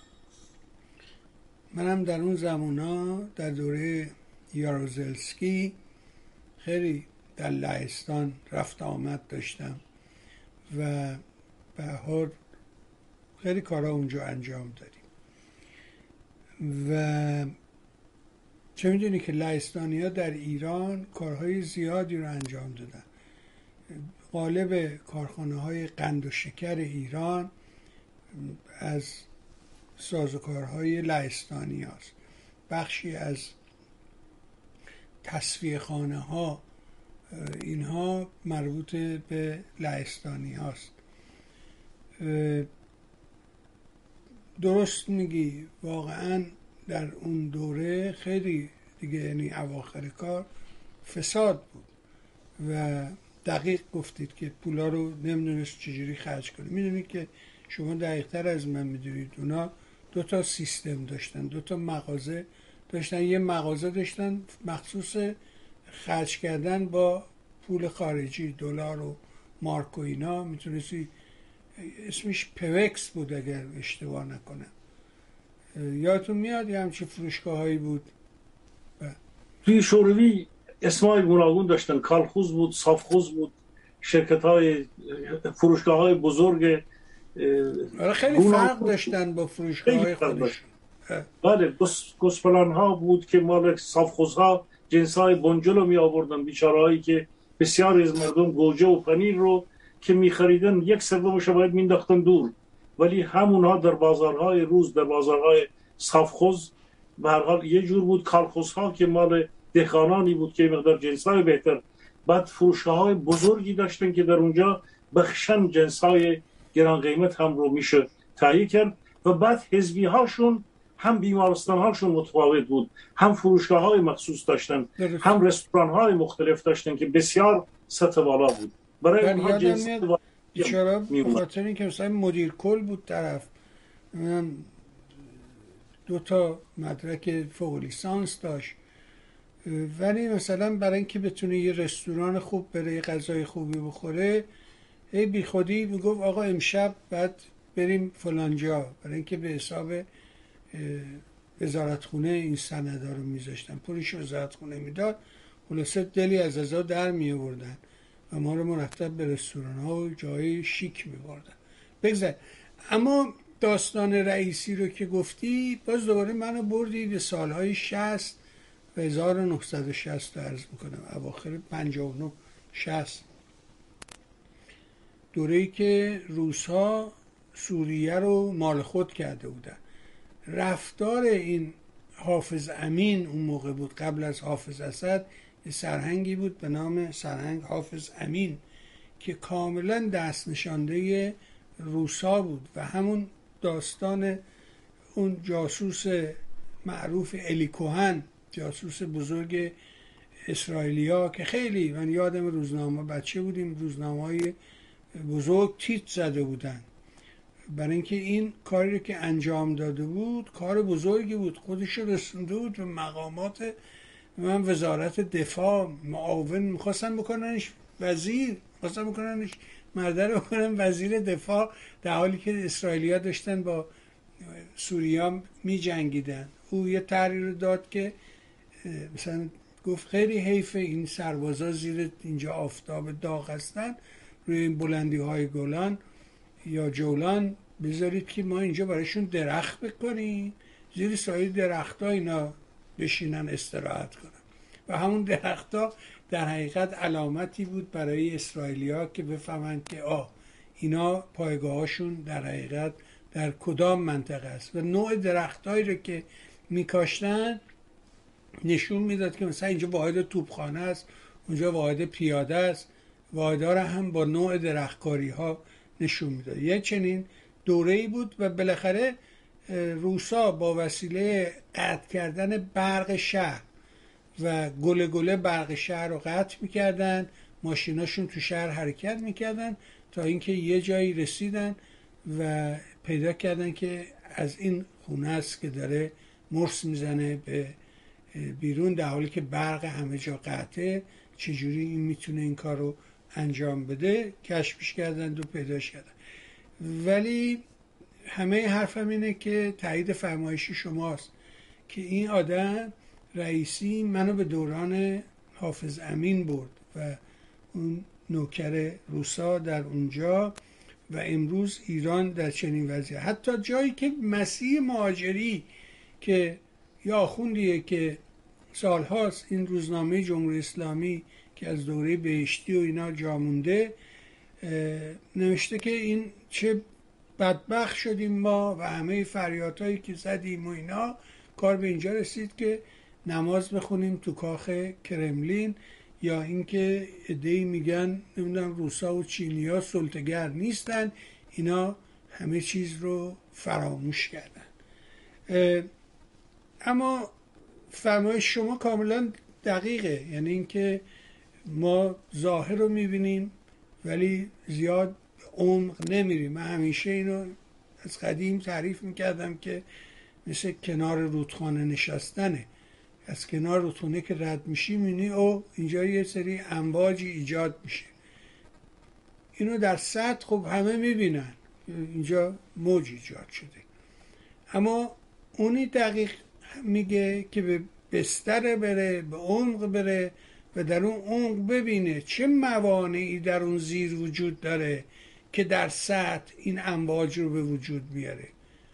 منم در اون زمانا در دوره یاروزلسکی خیلی در لهستان رفت آمد داشتم و به هر خیلی کارا اونجا انجام دادیم و چه میدونی که لهستانی ها در ایران کارهای زیادی رو انجام دادن. غالب کارخانه های قند و شکر ایران از سازوکارهای لهستانی هاست. بخشی از تصفیه خانه ها اینها مربوط به لهستانی هاست. درست میگی، واقعا در اون دوره خیلی دیگه، یعنی اواخر کار فساد بود و دقیق گفتید که پولا رو نمیدونست چجوری خرج کنه. میدونید که شما دقیق تر از من میدونید اونا دو تا سیستم داشتن، دو تا مغازه داشتن. یه مغازه داشتن مخصوص خرج کردن با پول خارجی، دلار و مارک و اینا، میتونستی اسمش پوکس بود اگر اشتباه نکنم. یادتون میاد یه همچین فروشگاه هایی بود؟
توی شوروی اسمای گوناگون داشتن، کالخوز بود، صافخوز بود، شرکت های فروشگاه های بزرگ.
خیلی فرق داشتن با فروشگاه های خودشون.
بله، گسپلان ها بود که مال صافخوز ها جنس های بنجل رو می آوردن، بیچاره هایی که بسیاری از مردم گوجه و پنیر رو که می خریدن یک سومش رو باید می انداختن دور، ولی همونها در بازارهای روز، در بازارهای صافخوز به هر حال یه جور بود. کالخوزها که مال دهقانانی بود که مقدار جنس‌های بهتر. بعد فروشگاه‌های بزرگی داشتن که در اونجا بخشن جنس‌های گران قیمت هم رو میشه تهیه کرد. و بعد حزبی‌هاشون هم بیمارستان‌هاشون متفاوت بود، هم فروشگاه‌های مخصوص داشتن، هم رستوران‌های مختلف داشتن که بسیار سطح بالا بود. برای اونها جنس
چرا؟ به خاطر اینکه مثلا مدیر کل بود طرف، دو تا مدرک فوق لیسانس داشت، ولی مثلا برای اینکه بتونه یه رستوران خوب بره، یه غذای خوبی بخوره، ای بی خودی میگفت آقا امشب بعد بریم فلانجا، برای اینکه به حساب وزارتخونه این سندا رو میذاشتن، پولش وزارتخونه میداد، خلاصه دلی از ازا در میآوردن و ما رو مرتب به رستوران ها و جای شیک میبردن. بگذار. اما داستان رئیسی رو که گفتی، باز دوباره منو بردی به سالهای شصت و هزار و نهصد و شصت عرض میکنم، اواخر پنجاه و نه شصت، دوره‌ای که روس‌ها سوریه رو مال خود کرده بودن. رفتار این حافظ امین اون موقع بود، قبل از حافظ اسد، یه سرهنگی بود به نام سرهنگ حافظ امین که کاملا دست نشانده روسا بود و همون داستان اون جاسوس معروف الی کوهن، جاسوس بزرگ اسرائیلیا که خیلی، من یادم روزنامه بچه بودیم روزنامه‌های بزرگ تیتر زده بودن برای اینکه این کاری رو که انجام داده بود کار بزرگی بود، خودش رو رسونده بود به مقامات. من وزارت دفاع معاون میخواستن بکننش وزیر، میخواستن بکننش مرده رو بکنن وزیر دفاع، در حالی که اسرائیلیا داشتن با سوریا می جنگیدن. او یه طرحی رو داد که مثلا گفت خیلی حیف این سربازا زیر اینجا آفتاب داغ هستن، روی این بلندی های گلان یا جولان بذارید که ما اینجا برایشون درخت بکنیم، زیر سایه درخت ها اینا بشینن استراحت کنن. و همون درخت ها در حقیقت علامتی بود برای اسرائیلیا که بفهمند که آه اینا پایگاهاشون در حقیقت در کدام منطقه است. و نوع درختایی رو که میکاشتن نشون میداد که مثلا اینجا واحد توپخانه است، اونجا واحد پیاده است. واحدها رو هم با نوع درختکاری ها نشون میداد. یه چنین دوره‌ای بود و بالاخره روسا با وسیله قطع کردن برق شهر و گله گله برق شهر رو قطع میکردن، ماشیناشون تو شهر حرکت میکردن تا اینکه یه جایی رسیدن و پیدا کردن که از این خونه است که داره مرس میزنه به بیرون، در حالی که برق همه جا قطعه، چجوری این میتونه این کار رو انجام بده. کشفش کردن و پیداش کردن. ولی همه حرفم اینه که تایید فرمایشی شماست که این آدم رئیسی منو به دوران حافظ امین برد و اون نوکر روسا در اونجا و امروز ایران در چنین وضعیت، حتی جایی که مسیح مهاجری که یا آخوندیه که سالهاست این روزنامه جمهوری اسلامی که از دوره بهشتی و اینا جا مونده نوشته که این چه بدبخت شدیم ما و همه فریادهایی که زدیم و اینا، کار به اینجا رسید که نماز بخونیم تو کاخ کرملین، یا اینکه عده‌ای میگن نمیدونم روسا و چینیا سلطه‌گر نیستن، اینا همه چیز رو فراموش کردن. اما فرمایش شما کاملا دقیقه، یعنی اینکه ما ظاهر رو میبینیم ولی زیاد عمق نمیریم. من همیشه اینو از قدیم تعریف میکردم که مثل کنار رودخانه نشستنه، از کنار رودخانه که رد میشی میبینی او اینجا یه سری امواجی ایجاد میشه، اینو در سطح خب همه میبینن اینجا موج ایجاد شده، اما اونی دقیق میگه که به بستر بره، به عمق بره و در اون عمق ببینه چه موانعی در اون زیر وجود داره که در سطح این امواج رو به وجود میاره.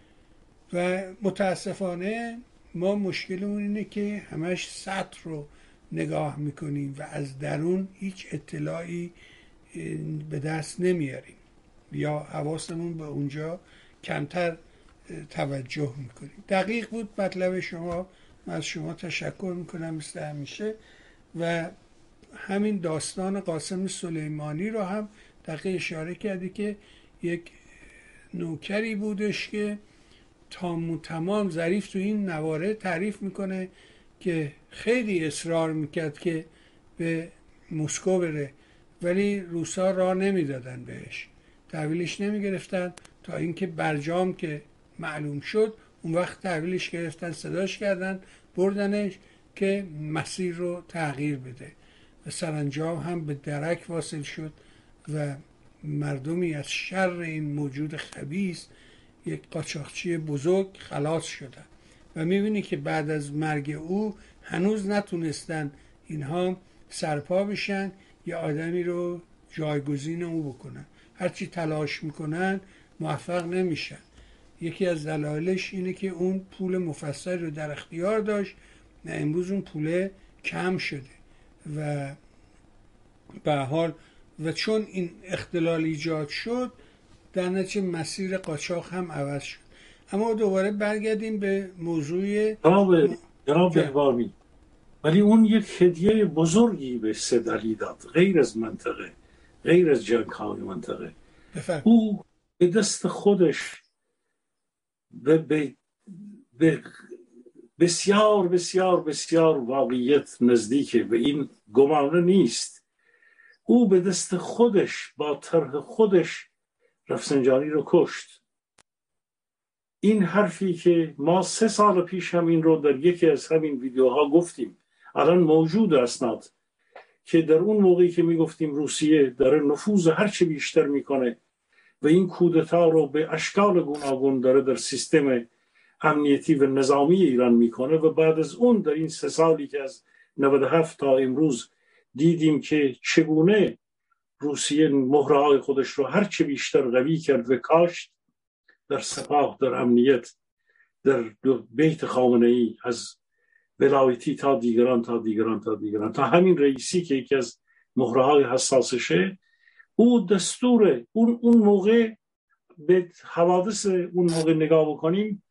و متاسفانه ما مشکلمون اینه که همش سطح رو نگاه میکنیم و از درون هیچ اطلاعی به دست نمیاریم یا حواسمون به اونجا کمتر توجه میکنیم. دقیق بود مطلب شما، من از شما تشکر میکنم مثل همیشه. و همین داستان قاسم سلیمانی رو هم دقیق اشاره کردی که یک نوکری بودش که تام و تمام ظریف تو این نواره تعریف میکنه که خیلی اصرار میکرد که به مسکو بره ولی روسا راه نمیدادن بهش، تحویلش نمیگرفتن، تا اینکه برجام که معلوم شد اون وقت تحویلش گرفتن، صداش کردن، بردنش که مسیر رو تغییر بده و سرانجام هم به درک واصل شد و مردمی از شر این موجود خبیث، یک قاچاقچی بزرگ، خلاص شدن. و میبینی که بعد از مرگ او هنوز نتونستن اینها سرپا بشن یا آدمی رو جایگزین او بکنن، هرچی تلاش میکنن موفق نمیشن. یکی از دلایلش اینه که اون پول مفصل رو در اختیار داشت و امروز اون پول کم شده و به حال و چون این اختلال ایجاد شد در نتیجه مسیر قاچاق هم عوض شد. اما دوباره برگردیم به موضوع
جناب جناب بهبانی، ولی اون یک هدیه بزرگی به سید علی داد، غیر از منطقه، غیر از جنگ‌های منطقه.
بفرم.
او به دست خودش به, به, به بسیار بسیار بسیار واقعیت نزدیکه، به این گمانه نیست. او به دست خودش با طرح خودش رفسنجانی رو کشت. این حرفی که ما سه سال پیش هم این رو در یکی از همین ویدیوها گفتیم، الان موجود اسناد، که در اون موقعی که میگفتیم روسیه داره نفوذ هرچی بیشتر میکنه و این کودتا رو به اشکال گوناگون داره در سیستم امنیتی و نظامی ایران میکنه، و بعد از اون در این سه سالی که از نود و هفت تا امروز دیدیم که چگونه روسیه مهره‌های خودش رو هرچی بیشتر قوی کرد و کاشت در سپاه، در امنیت، در بیت خامنه‌ای، از ولایتی تا دیگران تا دیگران تا دیگران تا همین رئیسی که یکی از مهره‌های حساسشه. او دستور اون اون موقع به حوادث اون موقع نگاه بکنیم،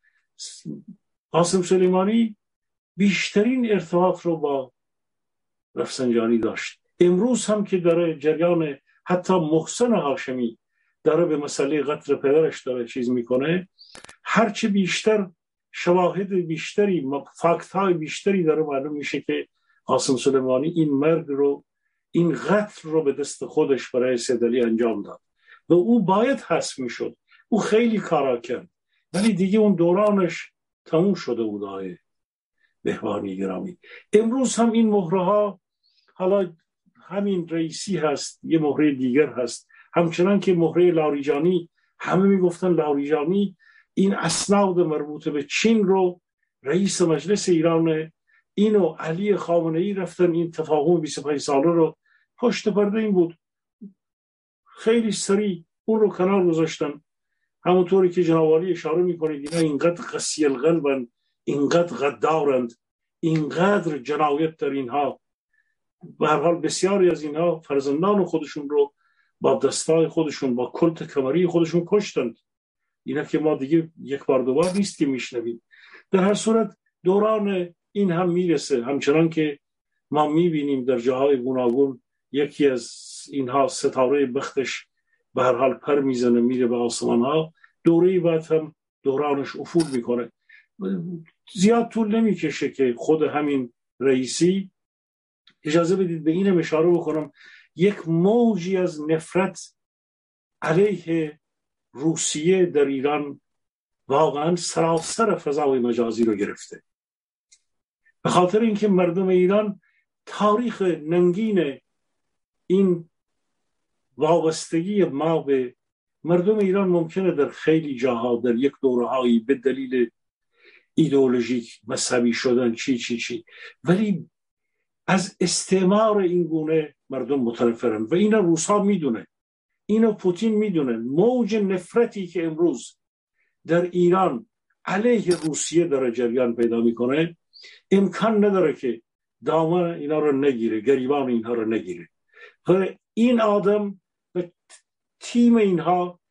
قاسم سلیمانی بیشترین ارتباط رو با رفسنجانی داشت. امروز هم که داره جریان، حتی محسن هاشمی داره به مسئله قتل پدرش داره چیز میکنه، هرچی بیشتر شواهد بیشتری، فاکت های بیشتری داره معلوم میشه که قاسم سلیمانی این مرگ رو، این قتل رو به دست خودش برای سید علی انجام داد و او باید حذف میشد. او خیلی کارا کرد ولی دیگه اون دورانش تموم شده بود. آقای بهبانی گرامی، امروز هم این مهره ها، حالا همین رئیسی هست، یه مهره دیگر هست، همچنان که مهره لاریجانی، همه میگفتن لاریجانی این اسناد مربوط به چین رو رئیس مجلس ایران، اینو علی خامنه‌ای رفتن این تفاهم بیست و پنج ساله رو پشت پرده این بود، خیلی سریع اون رو کنار گذاشتن. همونطوری که جناب عالی اشاره میکنید اینا اینقدر قسی القلبن، اینقدر غدارند اینقدر جنایت در اینها، به هر حال بسیاری از اینها فرزندان خودشون رو با دستای خودشون، با کلت کمری خودشون کشتند. اینا که ما دیگه یک بار دو بار نیست که میشنویم. در هر صورت دوران این هم میرسه، همچنان که ما میبینیم در جاهای گوناگون یکی از اینها ستاره بختش به هر حال پر میزنه میره به آسمان ها، دوره بعد هم دورانش افول میکنه. زیاد طول نمیکشه که خود همین رئیسی، اجازه بدید به اینم اشاره بکنم، یک موجی از نفرت علیه روسیه در ایران واقعا سراسر فضای مجازی رو گرفته، به خاطر اینکه مردم ایران تاریخ ننگین این وابستگی ما به مردم ایران ممکنه در خیلی جاها در یک دورهایی به دلیل ایدئولوژیک مذهبی شدن چی چی چی، ولی از استعمار این گونه مردم متنفرن و اینا روسا میدونه، اینو پوتین میدونه. موج نفرتی که امروز در ایران علیه روسیه داره جریان پیدا میکنه، امکان نداره که دامن اینا رو نگیره، گریبان اینها رو نگیره. و این آدم و تیم اینها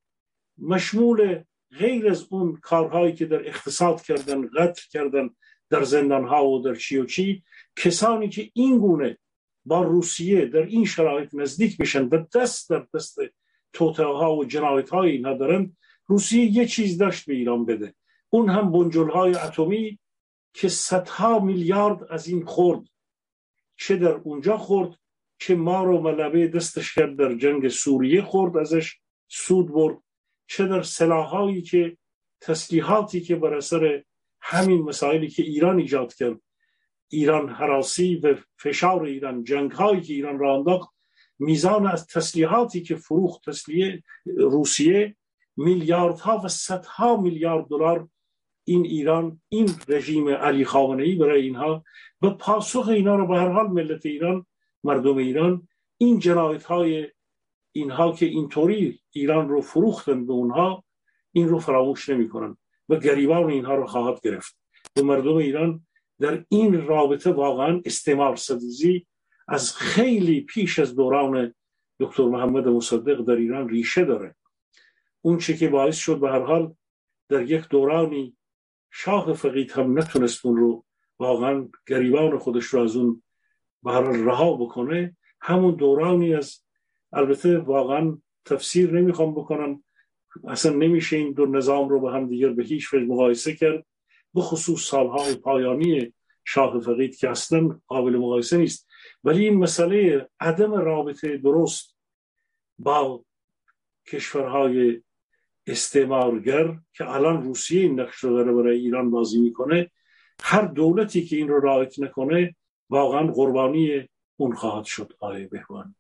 مشمول غیر از اون کارهایی که در اقتصاد کردن، قتل کردن در زندانها و در چی و چی، کسانی که این گونه با روسیه در این شرایط نزدیک میشن و دست در دست توطئه‌ها و جنایت‌های اینها دارن، روسیه یه چیز داشت به ایران بده، اون هم بنجل‌های اتمی که صدها میلیارد از این خورد، چه در اونجا خورد، چه ما رو ملبه دستش کرد در جنگ سوریه خورد، ازش سود برد، چه در سلاحایی که تسلیحاتی که بر اثر همین مسائلی که ایران ایجاد کرد، ایران هراسی و فشار ایران، جنگ‌هایی که ایران را انداخت، میزان از تسلیحاتی که فروخت تسلیح روسیه میلیاردها و صدها میلیارد دلار این ایران، این رژیم علی خامنه‌ای برای اینها و پاسخ اینا رو به هر حال ملت ایران، مردم ایران، این جنایت‌های اینها که اینطوری ایران رو فروختن به اونها، این رو فراموش نمی‌کنن و گریبان اینها رو خواهد گرفت. و مردم ایران در این رابطه واقعا استعمار ستیزی از خیلی پیش از دوران دکتر محمد مصدق در ایران ریشه داره. اون چه که باعث شد به هر حال در یک دورانی شاه فقید هم نتونست اون رو واقعا گریبان خودش رو از اون به هر حال رها بکنه، همون دورانی از، البته واقعا تفسیر نمیخوام بکنم، اصلا نمیشه این دو نظام رو به هم دیگر به هیچ وجه مقایسه کرد، به خصوص سالهای پایانی شاه فقید که اصلا قابل مقایسه نیست، ولی این مسئله عدم رابطه درست با کشورهای استعمارگر که الان روسیه این نقش رو داره برای ایران بازی میکنه، هر دولتی که این رو رعایت نکنه واقعا قربانی اون خواهد شد. آقای بهبانی،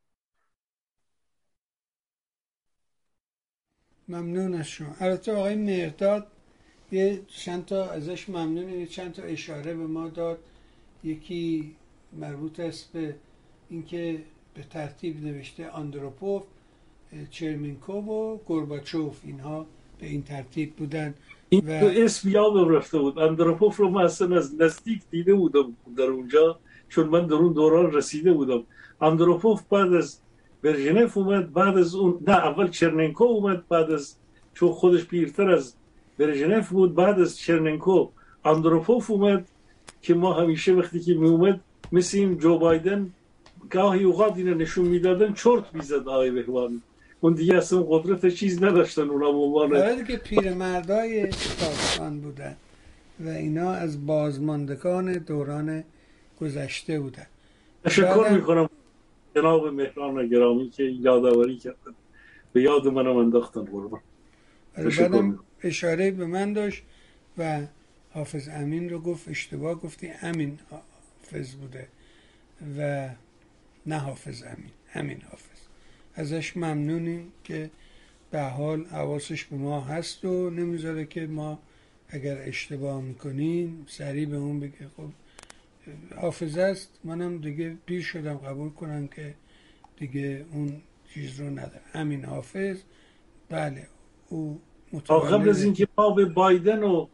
ممنون از شما. البته آقای مهرداد یه چند تا ازش ممنونیم، چند تا اشاره به ما داد. یکی مربوط است به اینکه به ترتیب نوشته آندروپوف، چرمینکو و گورباچوف، اینها به این ترتیب بودن.
این و... اسم یادم رفته بود. آندروپوف رو من اصلا از نزدیک دیده بودم در اونجا، چون من در اون دوران رسیده بودم. آندروپوف بعد از برژنف اومد، بعد از اون نه اول چرننکو اومد، بعد از چون خودش پیرتر از برژنف بود، بعد از چرننکو آندروپوف اومد که ما همیشه وقتی که می اومد مثل این جو بایدن گاهی اوقات اینو نشون میدادن چرت میزد آقای بهبانی، اون دیگه اصلا قدرت چیز نداشتن اونا به عنوان
آره که پیرمردای پاکستان بودن و اینا از بازماندگان دوران گذشته بودن.
تشکر میکنم جناب مهران گرامی که یادآوری کردن، به یاد منم انداختن قربان.
بعدم اشاره به من داشت و حافظ امین رو گفت اشتباه گفتی، امین حافظ بوده و نه حافظ امین، امین حافظ. ازش ممنونیم که به حال حواسش به ما هست و نمیذاره که ما اگر اشتباه میکنیم سریع به اون بگه خب حافظ است، منم دیگه پیر شدم قبول کنم که دیگه اون چیز رو نداره. امین حافظ، بله او متولد.
قبل از اینکه ما به بایدن و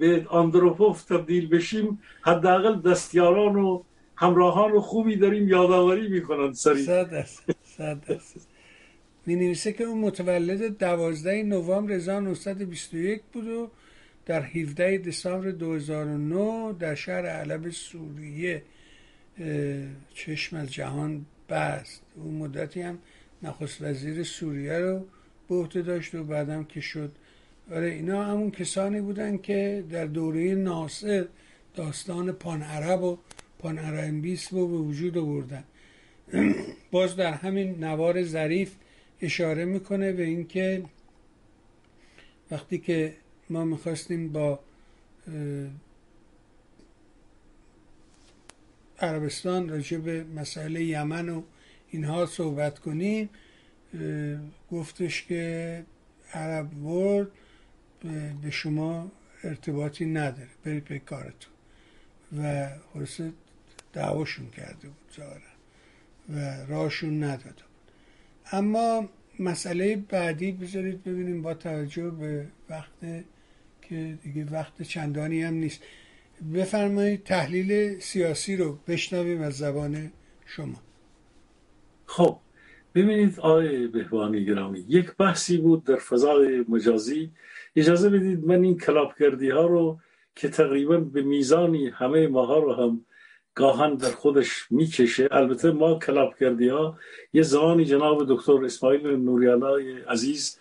به آندروپوف تبدیل بشیم، حداقل دستیاران و همراهان خوبی داریم یادآوری میکنن سریع.
صد است صد است. می نویسه که اون متولد دوازده نوامبر هزار و نهصد و بیست و یک بود و در هفدهم دسامبر دو هزار و نه در شهر علب سوریه چشم از جهان بست. اون مدتی هم نخست وزیر سوریه رو به عهده داشت و بعدم که شد. آره اینا همون کسانی بودن که در دوره ناصر داستان پان عرب و پان عربیسم رو به وجود آوردن. باز در همین نوار ظریف اشاره میکنه به اینکه وقتی که ما میخواستیم با عربستان راجع به مسئله یمن و اینها صحبت کنیم، گفتش که عرب ورد به شما ارتباطی نداره، برید به کارتون و خلاصه دعواشون کرده بود ظاهرا و راهشون نداده بود. اما مسئله بعدی بذارید ببینیم با توجه به وقت که دیگه وقت چندانی هم نیست، بفرمایید تحلیل سیاسی رو بشنویم از زبان شما.
خب ببینید آقای بهبانی گرامی، یک بحثی بود در فضای مجازی. اجازه بدید من این کلاپگردی ها رو که تقریبا به میزانی همه ماها رو هم گاهن در خودش میکشه، البته ما کلاپگردی ها یه زمانی جناب دکتر اسماعیل نوری‌علی عزیز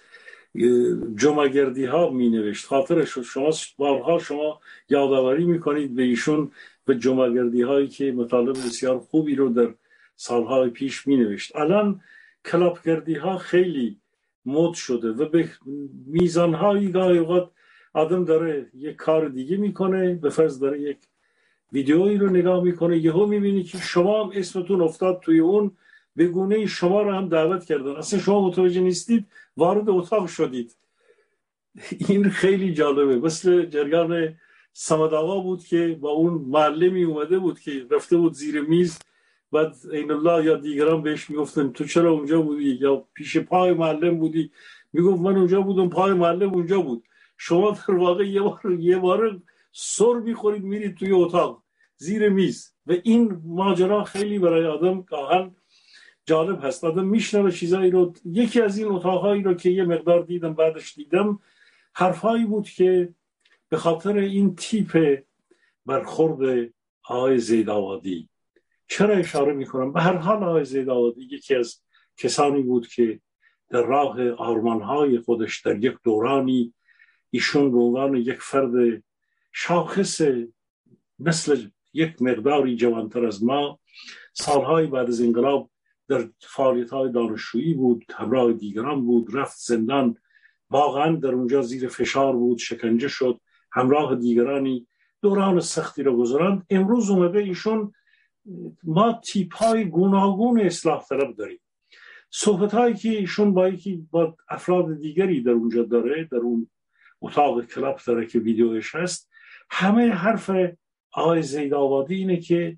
جمعگردی ها می نوشت، خاطرش شما بارها شما یادآوری میکنید به ایشون به جمعگردی هایی که مطالب بسیار خوبی رو در سالهای پیش می نوشت. الان کلاپگردی ها خیلی مد شده و به میزان هایی گاهی اوقات آدم داره یک کار دیگه میکنه، به فرض داره یک ویدیویی رو نگاه میکنه، یهو میبینی که شما هم اسمتون افتاد توی اون، به گونه شما رو هم دعوت کردن، اصلا شما متوجه نیستید وارد اتاق شدید. این خیلی جالبه. مثل جریان صمد آقا بود که با اون معلمی اومده بود که رفته بود زیر میز، بعد این الله یا دیگران بهش میگفتن تو چرا اونجا بودی، یا پیش پای معلم بودی، میگفت من اونجا بودم، پای معلم اونجا بود. شما در واقع یه بار یه بار سر میخورید میرید توی اتاق زیر میز. و این ماجرا خیلی برای آدم گاهن جالب هست، آدم میشنوه چیزایی رو. یکی از این اتاقهایی رو که یه مقدار دیدم بعدش دیدم، حرفایی بود که به خاطر این تیپ برخورد آقای زیدآبادی. چرا اشاره میکنم؟ به هر حال آقای زیدآبادی یکی از کسانی بود که در راه آرمانهای خودش در یک دورانی ایشون به عنوان یک فرد شاخص مثل یک مقداری جوانتر از ما، سالهای بعد از انقلاب در فعالیت‌های دانشجویی بود، همراه دیگران بود، رفت زندان، واقعا در اونجا زیر فشار بود، شکنجه شد، همراه دیگرانی دوران سختی رو گذراند. امروز اومده ایشون، ما تیپ‌های گوناگون اصلاح طلب داریم. صحبت‌هایی که ایشون با یکی با افراد دیگری در اونجا داره، در اون اتاق کلاب داره که ویدیوش هست، همه حرف آقای زیدآبادی اینه که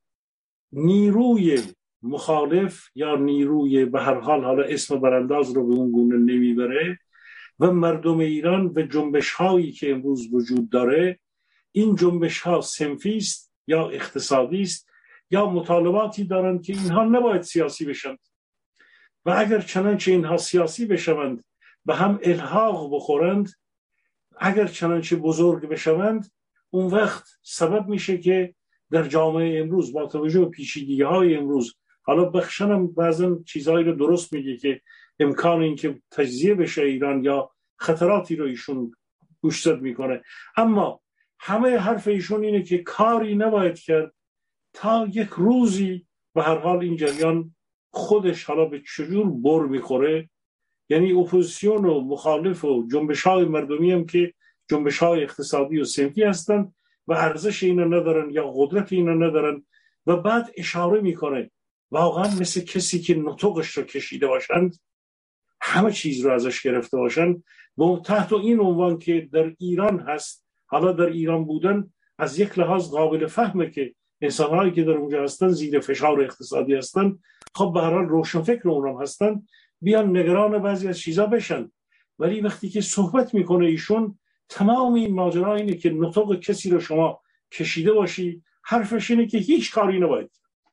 نیروی مخالف یا نیروی به هر حال، حالا اسم برانداز رو به اون گونه نمیبره، و مردم ایران و جنبش هایی که امروز وجود داره، این جنبش ها صنفی است یا اقتصادی است یا مطالباتی دارند که اینها نباید سیاسی بشند، و اگر چنانچه اینها سیاسی بشوند به هم الحاق بخورند، اگر چنانچه بزرگ بشوند، اون وقت سبب میشه که در جامعه امروز با توجه به پیچیدگی‌های امروز، حالا بخشنم بعضا چیزهایی رو درست میگه که امکان این که تجزیه بشه ایران یا خطراتی رو ایشون گوشزد میکنه، اما همه حرف ایشون اینه که کاری نباید کرد تا یک روزی به هر حال این جریان خودش حالا به چجور بر میخوره. یعنی اپوزیسیون و مخالف و جنبش‌های مردمی هم که جنبش‌های اقتصادی و صنفی هستن و ارزش اینا ندارن یا قدرت اینا ندارن، و بعد اشاره میکنه واقعا مثل کسی که نطقش رو کشیده باشند، همه چیز رو ازش گرفته باشند، و تحت این عنوان که در ایران هست. حالا در ایران بودن از یک لحاظ قابل فهمه که انسان‌هایی که در اونجا هستن زیر فشار اقتصادی هستن، خب به هر حال روشنفکر اونم هستن، بیان نگران بعضی از چیزا بشن. ولی وقتی که صحبت میکنه ایشون تمام این ماجرا اینه که نطق کسی رو شما کشیده باشی، حرفش اینه که هیچ کاری نباید.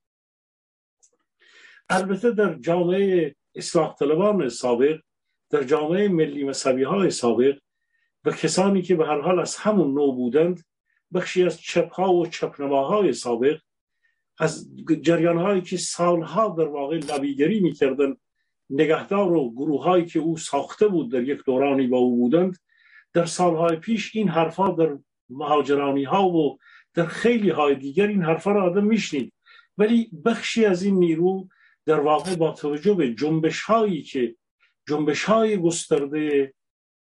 البته در جامعه اصلاح طلبان سابق، در جامعه ملی مذهبی های سابق و کسانی که به هر حال از همون نوع بودند، بخشی از چپ ها و چپنماهای سابق، از جریان هایی که سالها در واقع لبیگری میکردن نگهدار و گروه هایی که او ساخته بود در یک دورانی با او بودند، در سالهای پیش این حرفا در مهاجرانی ها و در خیلی های دیگر این حرفا را آدم میشنید. ولی بخشی از این نیرو در واقع با توجه به جنبش هایی که جنبش های گسترده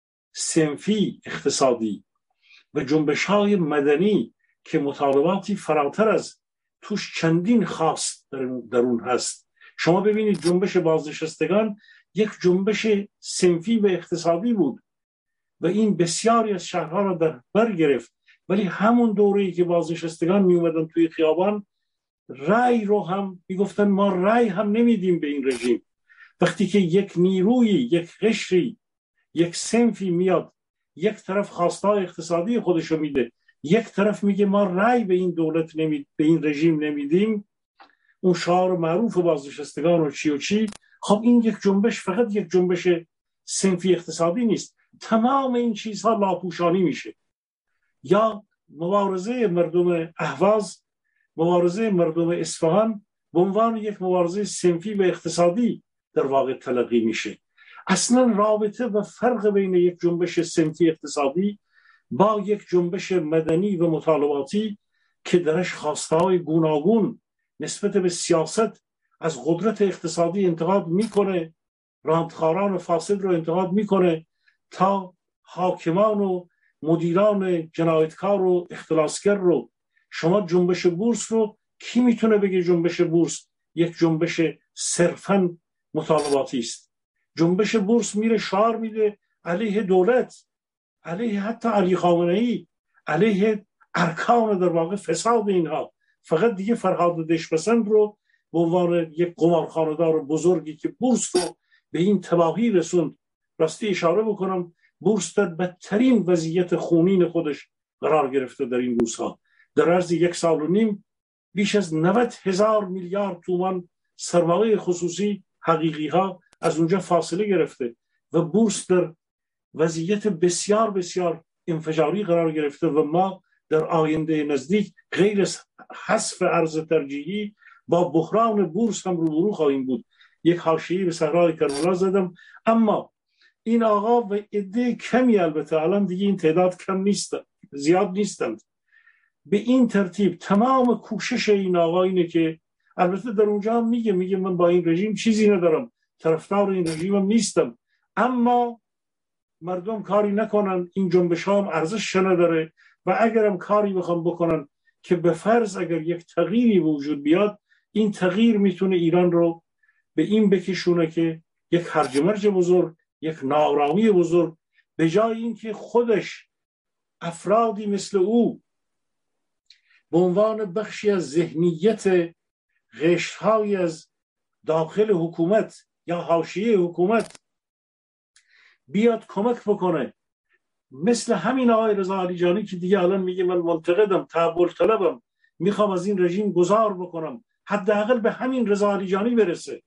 صنفی اقتصادی و جنبش های مدنی که مطالباتی فراتر از توش چندین خواست در اون هست. شما ببینید جنبش بازنشستگان یک جنبش صنفی و اقتصادی بود و این بسیاری از شهرها را در بر گرفت، ولی همون دوره‌ای که بازنشستگان می اومدن توی خیابان، رأی رو هم میگفتن ما رأی هم نمیدیم به این رژیم. وقتی که یک نیروی، یک قشری، یک صنفی میاد یک طرف خواستای اقتصادی خودشو میده، یک طرف میگه ما رأی به این دولت نمید، به این رژیم نمیدیم، اون شعار معروف بازنشستگان و چی و چی، خب این یک جنبش فقط یک جنبش صنفی اقتصادی نیست، تمام این چیزها لاپوشانی میشه. یا مبارزه مردم اهواز، مبارزه مردم اصفهان به عنوان یک مبارزه صنفی و اقتصادی در واقع تلقی میشه. اصلا رابطه و فرق بین یک جنبش صنفی اقتصادی با یک جنبش مدنی و مطالباتی که درش خواستهای گوناگون نسبت به سیاست از قدرت اقتصادی انتقاد میکنه، راندخاران فاسد رو انتقاد میکنه، تا حاکمان و مدیران جنایتکار و اختلاسگر رو. شما جنبش بورس رو کی میتونه بگه جنبش بورس یک جنبش صرفاً مطالباتی است؟ جنبش بورس میره شعار میده علیه دولت، علیه حتی علی خامنه‌ای، علیه ارکان در واقع فساد اینها. فقط دیگه فرهاد دشپسند رو به عنوان یک قمارخانه‌دار بزرگی که بورس رو به این تباهی رسوند، راستی اشاره بکنم بورس در بدترین وضعیت خونین خودش قرار گرفته در این روزها. در عرض یک سال و نیم بیش از نود هزار میلیارد تومان سرمایه خصوصی حقیقی ها از اونجا فاصله گرفته و بورس در وضعیت بسیار بسیار انفجاری قرار گرفته و ما در آینده نزدیک غیر از حذف ارز ترجیحی با بحران بورس هم روبرو خواهیم بود. یک حاشیه‌ای به صحرای کربلا زدم، اما این آقا و عده کمی، البته الان دیگه این تعداد کم نیست، زیاد نیستند، به این ترتیب تمام کوشش این آقا اینه که، البته در اونجا هم میگه میگه من با این رژیم چیزی ندارم، طرفدار این رژیم هم نیستم، اما مردم کاری نکنن، این جنبش ها هم ارزش نداره و اگرم کاری بخوام بکنن که به فرض اگر یک تغییری وجود بیاد، این تغییر میتونه ایران رو به این بکشونه که یک هرج مرج بزرگ، یک ناآرامی بزرگ، به جای اینکه خودش افرادی مثل او به عنوان بخشی از ذهنیت قشرهایی از داخل حکومت یا حاشیه حکومت بیاد کمک بکنه، مثل همین آقای رضا علیجانی که دیگه الان میگه من منتقدم، تحول طلبم، میخوام از این رژیم گذار بکنم، حداقل به همین رضا علیجانی برسه،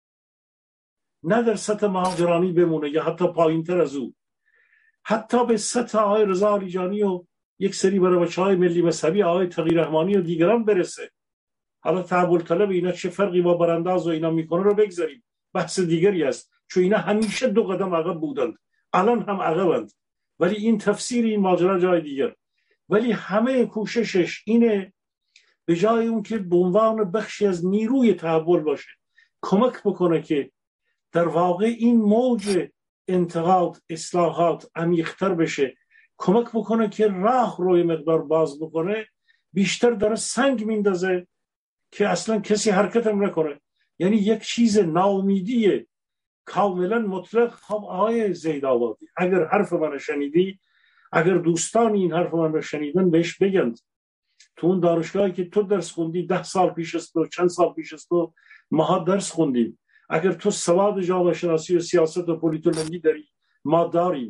نه در سطح مهاجرانی بمونه یا حتی پایینتر از او، حتی به سطح آقای رضا علیجانی و یک سری برای بچه‌های ملی مذهبی آقای تقی رحمانی و دیگران برسه. حالا تحول طلب اینا چه فرقی با برانداز و اینا میکنه رو بگذاریم، بحث دیگری است، چون اینا همیشه دو قدم عقب بودند، الان هم عقبند، ولی این تفسیر این ماجرا جای دیگر. ولی همه کوششش اینه به جای اون که به عنوان بخشی از نیروی تحول باشه، کمک بکنه که در واقع این موج انتقاد اصلاحات عمیق‌تر بشه، کمک بکنه که راه روی مقدار باز بکنه، بیشتر داره سنگ میندازه که اصلا کسی حرکت هم نکنه. یعنی یک چیز ناامیدیه کاملا مطلق. خب آقای زیدآبادی، اگر حرف من شنیدی، اگر دوستان این حرف من رو شنیدن بهش بگن تو اون دانشگاهی که تو درس خوندی ده سال پیش است و چند سال پیش است و ما درس خوندیم، اگر تو سواد جامعه شناسی و سیاست و پلیتولوژی داری ما داریم،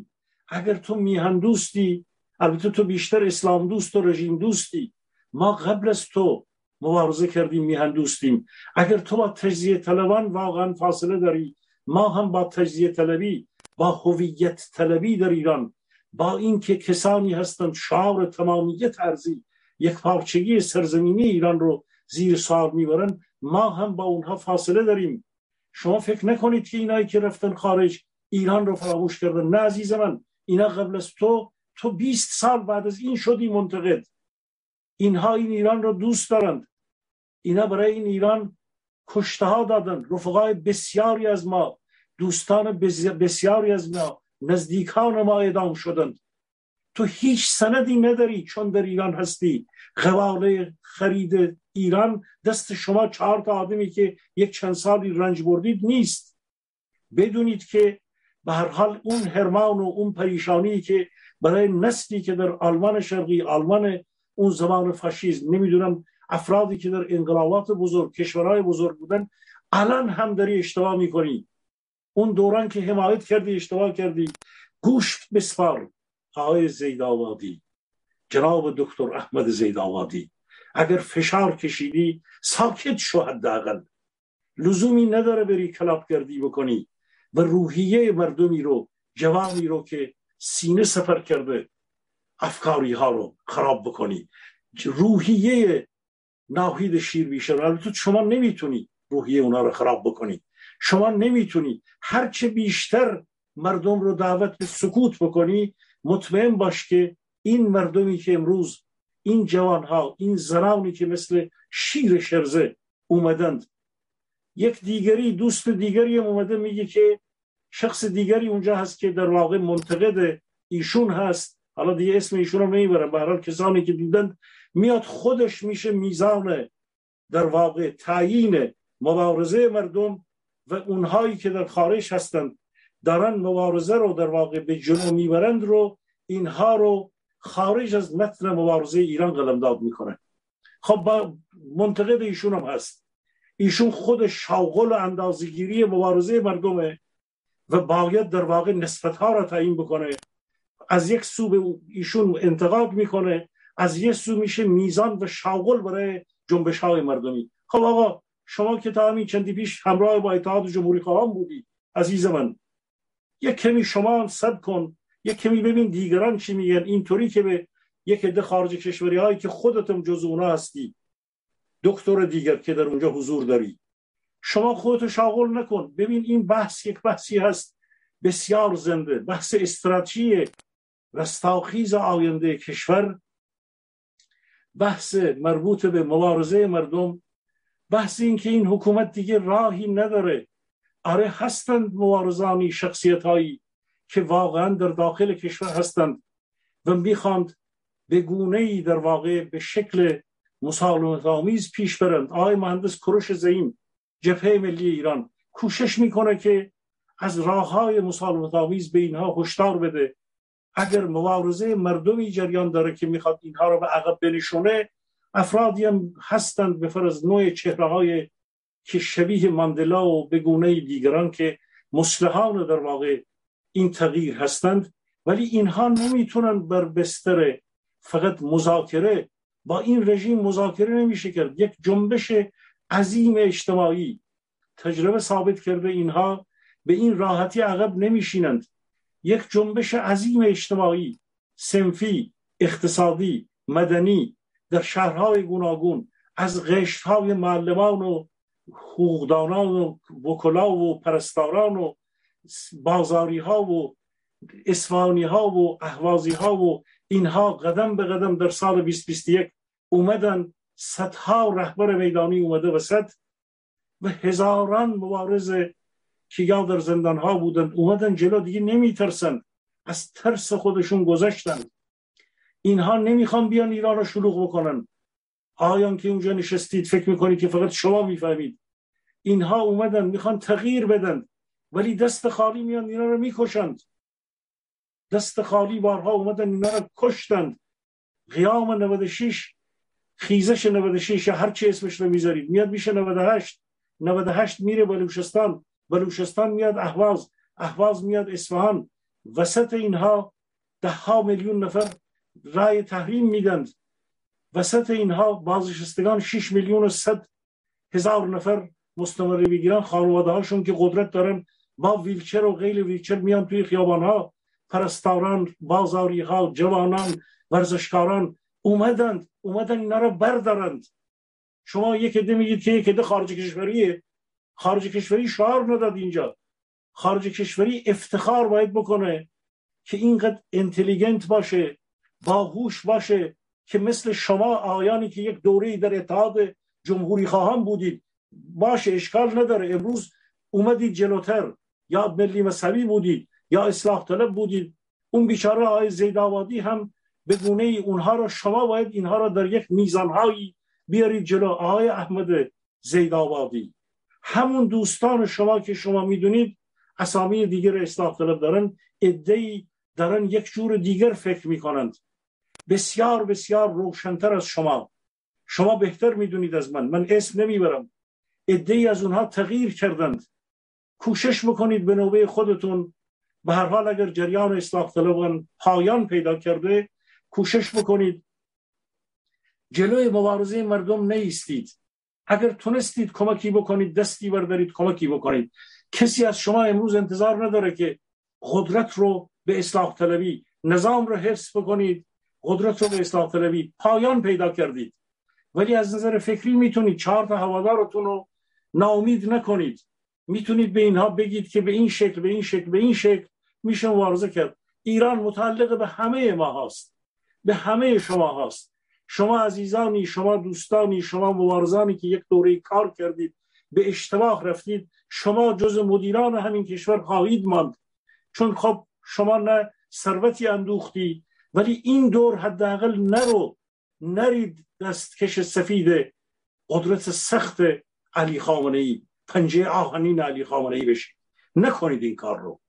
اگر تو میهن دوستی، البته تو بیشتر اسلام دوست و رژیم دوستی، ما قبل از تو مبارزه کردیم، میهن دوستیم. اگر تو با تجزیه طلبان واقعا فاصله داری، ما هم با تجزیه طلبی، با هویت طلبی در ایران، با اینکه کسانی هستند شعار تمامیت ارضی، یک پارچگی سرزمینی ایران رو زیر سوال میبرن، ما هم با اونها فاصله داریم. شما فکر نکنید که اینایی که رفتن خارج ایران رو فراموش کردن. نه عزیز من، اینا قبل از تو تو بیست سال بعد از این شدی منتقد. اینها این ایران رو دوست دارند. اینا برای این ایران کشته ها دادن. رفقای بسیاری از ما، دوستان بسیاری از ما، نزدیکان ما اعدام شدند. تو هیچ سندی نداری، چون در ایران هستی. حواله خرید ایران دست شما چهار تا آدمی که یک چند سالی رنج بردید نیست. بدونید که به هر حال اون هرمان و اون پریشانی که برای نسلی که در آلمان شرقی، آلمان اون زمان فاشیسم، نمیدونم افرادی که در انقلابات بزرگ، کشورهای بزرگ بودن، الان هم داری اشتباه میکنی. اون دوران که حمایت کردی اشتباه کردی. گوشت بسپار آقای زیدآبادی، جناب دکتر احمد زیدآبادی، اگر فشار کشیدی ساکت شو، حداقل لزومی نداره بری کلاپگردی بکنی و روحیه مردمی رو، جوانی رو که سینه سپر کرده، افکاری ها رو خراب بکنی. روحیه ناهید شیربیشر، البته شما نمیتونی روحیه اونا رو خراب بکنی. شما نمیتونی. هرچه بیشتر مردم رو دعوت به سکوت بکنی، مطمئن باش که این مردمی که امروز، این جوانها، این زنانی که مثل شیر شرزه اومدند، یک دیگری، دوست دیگری هم اومده میگه که شخص دیگری اونجا هست که در واقع منتقد ایشون هست، حالا دیگه اسم ایشون رو نمیبرم، به هر حال کسانی که دیدند، میاد خودش میشه میزان در واقع تعیین مبارزه مردم و اونهایی که در خارج هستند دارن مبارزه رو در واقع به جلو میبرند رو، اینها رو خارج از متن مبارزه ایران قلمداد میکنه. خب با منتقد ایشون هم هست. ایشون خود شاغل اندازه‌گیری مبارزه مردمه و باید در واقع نسبت‌ها را تعیین بکنه. از یک سو به ایشون انتقاد میکنه، از یک سو میشه میزان و شاغل برای جنبش‌های مردمی. خب آقا، شما که تا همین چندی پیش همراه با اتحاد جمهوری خواهان بودی عزیز من، یک کمی شما صبر کن، یک کمی ببین دیگران چی میگن. اینطوری که به یک عده خارج کشوری هایی که خودتم جزو اونا هستی، دکتر دیگر که در اونجا حضور داری، شما خودتو شاغل نکن. ببین این بحث یک بحثی هست بسیار زنده، بحث استراتژی رستاخیز آینده کشور، بحث مربوط به مبارزه مردم، بحث این که این حکومت دیگه راهی نداره. آره هستند مبارزانی، شخصیت هایی که واقعا در داخل کشور هستند و میخواند به گونه‌ای در واقع به شکل مسالمت آمیز پیش برند. آقای مهندس کوروش زعیم، جبهه ملی ایران، کوشش میکنه که از راههای مسالمت آمیز به اینها هشدار بده. اگر مبارزه مردمی جریان داره که میخواد اینها رو به عقب بنشونه، افرادی هم هستند به فرض نوع چهره‌های که شبیه ماندلا و به گونه دیگران که مصلحان در واقع این تغییر هستند، ولی اینها نمیتونن بر بستر فقط مذاکره با این رژیم مذاکره نمیشه کرد. یک جنبش عظیم اجتماعی، تجربه ثابت کرده اینها به این راحتی عقب نمیشینند. یک جنبش عظیم اجتماعی، صنفی، اقتصادی، مدنی در شهرهای گوناگون، از قشرهای معلمان و حقوقدانان و وکلا و پرستاران و بازاری ها و اصفهانی ها و اهوازی ها و اینها قدم به قدم در سال بیست بیست و یک اومدن. صدها رهبر میدانی اومده وسط و هزاران مبارز که یا در زندان ها بودن اومدن جلو، دیگه نمیترسن، از ترس خودشون گذشتن. اینها نمیخوان بیان ایران رو شلوغ بکنن. آیان که اونجا نشستید فکر میکنید که فقط شما میفهمید. اینها اومدن میخوان تغییر بدن، ولی دست خالی میان اینا رو میکشند. دست خالی بارها اومدن اینا رو کشتند. قیام نود و شش، خیزش نود و شش، هر چی اسمش رو میذارید، میاد میشه نود و هشت. نود و هشت میره بلوچستان، بلوچستان میاد اهواز، اهواز میاد اصفهان. وسط اینها ده ها میلیون نفر رای تحریم میدند، وسط اینها بازنشستگان شش میلیون و صد هزار نفر مستمر بگیرن، خانواده هاشون که قدرت دارن با ویلچر و غیر ویلچر میان توی خیابان ها، پرستاران، بازاری ها، جوانان، ورزشکاران اومدند اومدن اینا رو بردارند. شما یک عده میگید که یک عده خارج کشوریه. خارج کشوری شعار نداد اینجا. خارج کشوری افتخار باید بکنه که اینقدر اینتلیجنت باشه، باهوش باشه، که مثل شما آیانی که یک دوره در اتحاد جمهوری خواهان بودید باشه، اشکال نداره، امروز اومدید جلوتر، یا ملی مذهبی بودید یا اصلاح طلب بودید، اون بیچاره آقای زیدآبادی هم به گونه ای اونها رو، شما باید اینها رو در یک میزانهایی بیارید جلو. آقای احمد زیدآبادی، همون دوستان شما که شما میدونید اسامی دیگر اصلاح طلب دارن، عده‌ای دارن یک جور دیگر فکر میکنند، بسیار بسیار روشن‌تر از شما. شما بهتر میدونید از من، من اسم نمیبرم. عده‌ای از اونها تغییر کردند. کوشش بکنید به نوبه خودتون، به هر حال اگر جریان اصلاح طلبان پایان پیدا کرده، کوشش بکنید جلوی مبارزه مردم نیستید. اگر تونستید کمکی بکنید، دستی بردارید کمکی بکنید. کسی از شما امروز انتظار نداره که قدرت رو به اصلاح طلبی، نظام رو حفظ بکنید، قدرت رو به اصلاح طلبی پایان پیدا کردید، ولی از نظر فکری میتونید چهار تا هوادارتون رو ناامید نکنید. میتونید به اینها بگید که به این شکل به این شکل به این شکل میشه مبارزه کرد. ایران متعلق به همه ما هست، به همه شما هست. شما عزیزانی، شما دوستانی، شما مبارزانی که یک دوره کار کردید، به اشتباه رفتید، شما جز مدیران همین کشور خواهید ماند. چون خب شما نه ثروتی اندوختی، ولی این دور حداقل نرو نرید دستکش سفید قدرت سخت علی خامنه‌ای، پنجه آهنین علی خامنه‌ای بشید. نکنید این کار رو.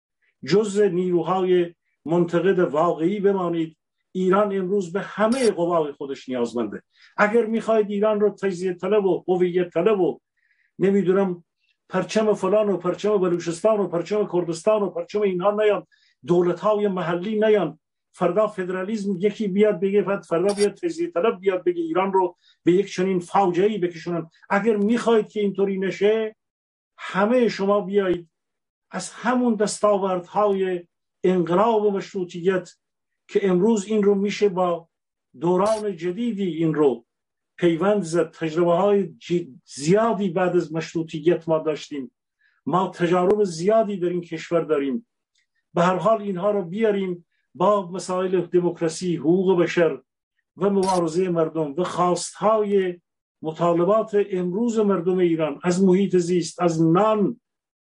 جز نیروهای منتقد واقعی بمانید. ایران امروز به همه قوای خودش نیازمنده. اگر میخواید ایران رو تجزیه طلب و هویت طلب و نمیدونم پرچم فلان و پرچم بلوچستان و پرچم کردستان و پرچم اینها نیان، دولت‌های محلی نیان، فردا فدرالیسم یکی بیاد بگه، فردا بیاد تجزیه طلب بیاد بگه ایران رو به یک چنین فاجعه‌ای بکشونن. اگر میخواید که اینطوری نشه، همه شما بیایید از همون دستاوردهای انقلاب و مشروطیت که امروز این رو میشه با دوران جدیدی این رو پیوند زد. تجربه های زیادی بعد از مشروطیت ما داشتیم، ما تجارب زیادی در این کشور داریم. به هر حال اینها رو بیاریم با مسائل دموکراسی، حقوق بشر و مبارزه مردم و خواستهای مطالبات امروز مردم ایران، از محیط زیست، از نان،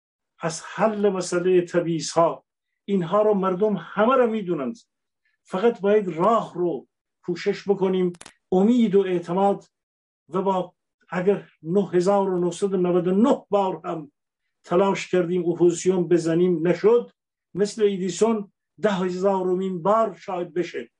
از حل مسئله تبعیض‌ها. اینها رو مردم همه رو میدونند. فقط باید راه رو کوشش بکنیم، امید و اعتماد. و با اگر نه هزار و نهصد و نود و نه بار هم تلاش کردیم اپوزیسیون بزنیم نشد، مثل ایدیسون ده هزارمین بار شاید بشه.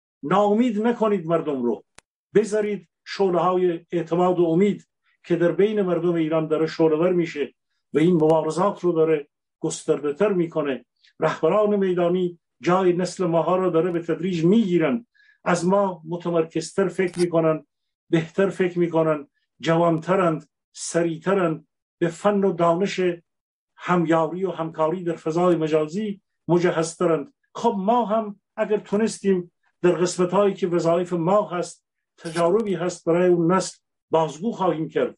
ناامید نکنید مردم رو، بذارید شعله های اعتماد و امید که در بین مردم ایران داره شعله‌ور میشه و این مبارزات رو داره گسترده تر میکنه. رهبران میدانی جای نسل ماها رو داره به تدریج میگیرن، از ما متمرکزتر فکر میکنن، بهتر فکر میکنن، جوانترند، سریعترند، به فن و دانش همیاری و همکاری در فضای مجازی مجهزترند. خب ما هم اگر تونستیم در قسمت هایی که وظایف ما هست، تجاربی هست برای اون نسل، بازگو خواهیم کرد.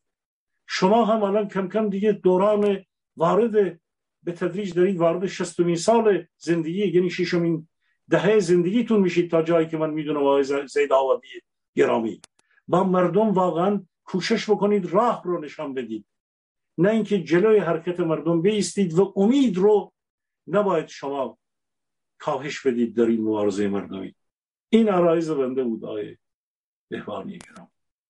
شما هم الان کم کم دیگه دوران وارد به تدریج دارید وارد شصتمین سال زندگی، یعنی ششمین دهه زندگیتون میشید تا جایی که من میدونم. آقای زیدآبادی گرامی، با مردم واقعا کوشش بکنید راه رو نشان بدید، نه اینکه جلوی حرکت مردم بایستید و امید رو نباید شما کاهش بدید در این مبارزه مردمی. این عرایض بنده بود آقای بهبانی گرامی.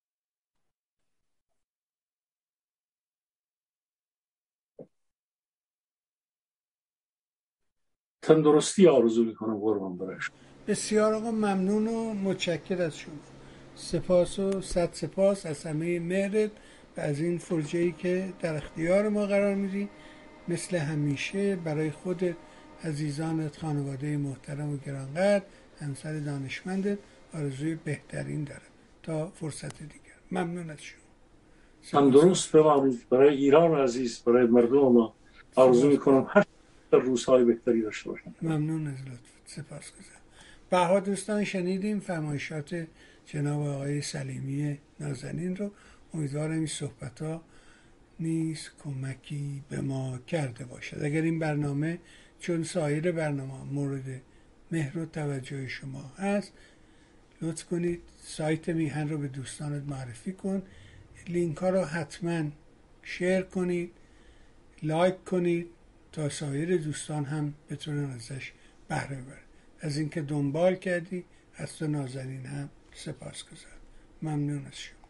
تندرستی آرزو میکنم قربان برش.
بسیار آقا ممنون و متشکر از شما. سپاس و صد سپاس از همه مهرت و از این فرجه‌ای که در اختیار ما قرار میدی. مثل همیشه برای خود عزیزانت، خانواده محترم و گرانقدر، همسر دانشمندت آرزوی بهترین دارم تا فرصت دیگر. ممنون از شما.
هم درست بمانید. برای ایران عزیز، برای مردم ما آرزو میکنم هر روزهای بهتری داشته باشند.
ممنون از لطفت. سپاسگزارم. بها دوستان، شنیدیم فرمایشات جناب آقای سلیمی نازنین رو. امیدوارم این صحبت ها نیز کمکی به ما کرده باشد. اگر این برنامه چون سایر برنامه مورد مهر و توجه شما هست، لطف کنید سایت میهن رو به دوستانت معرفی کن. لینک ها رو حتما شیر کنید، لایک کنید تا سایر دوستان هم بتونن ازش بهره ببرن. از اینکه دنبال کردی از تو نازنین هم سپاسگزارم. ممنون از شما.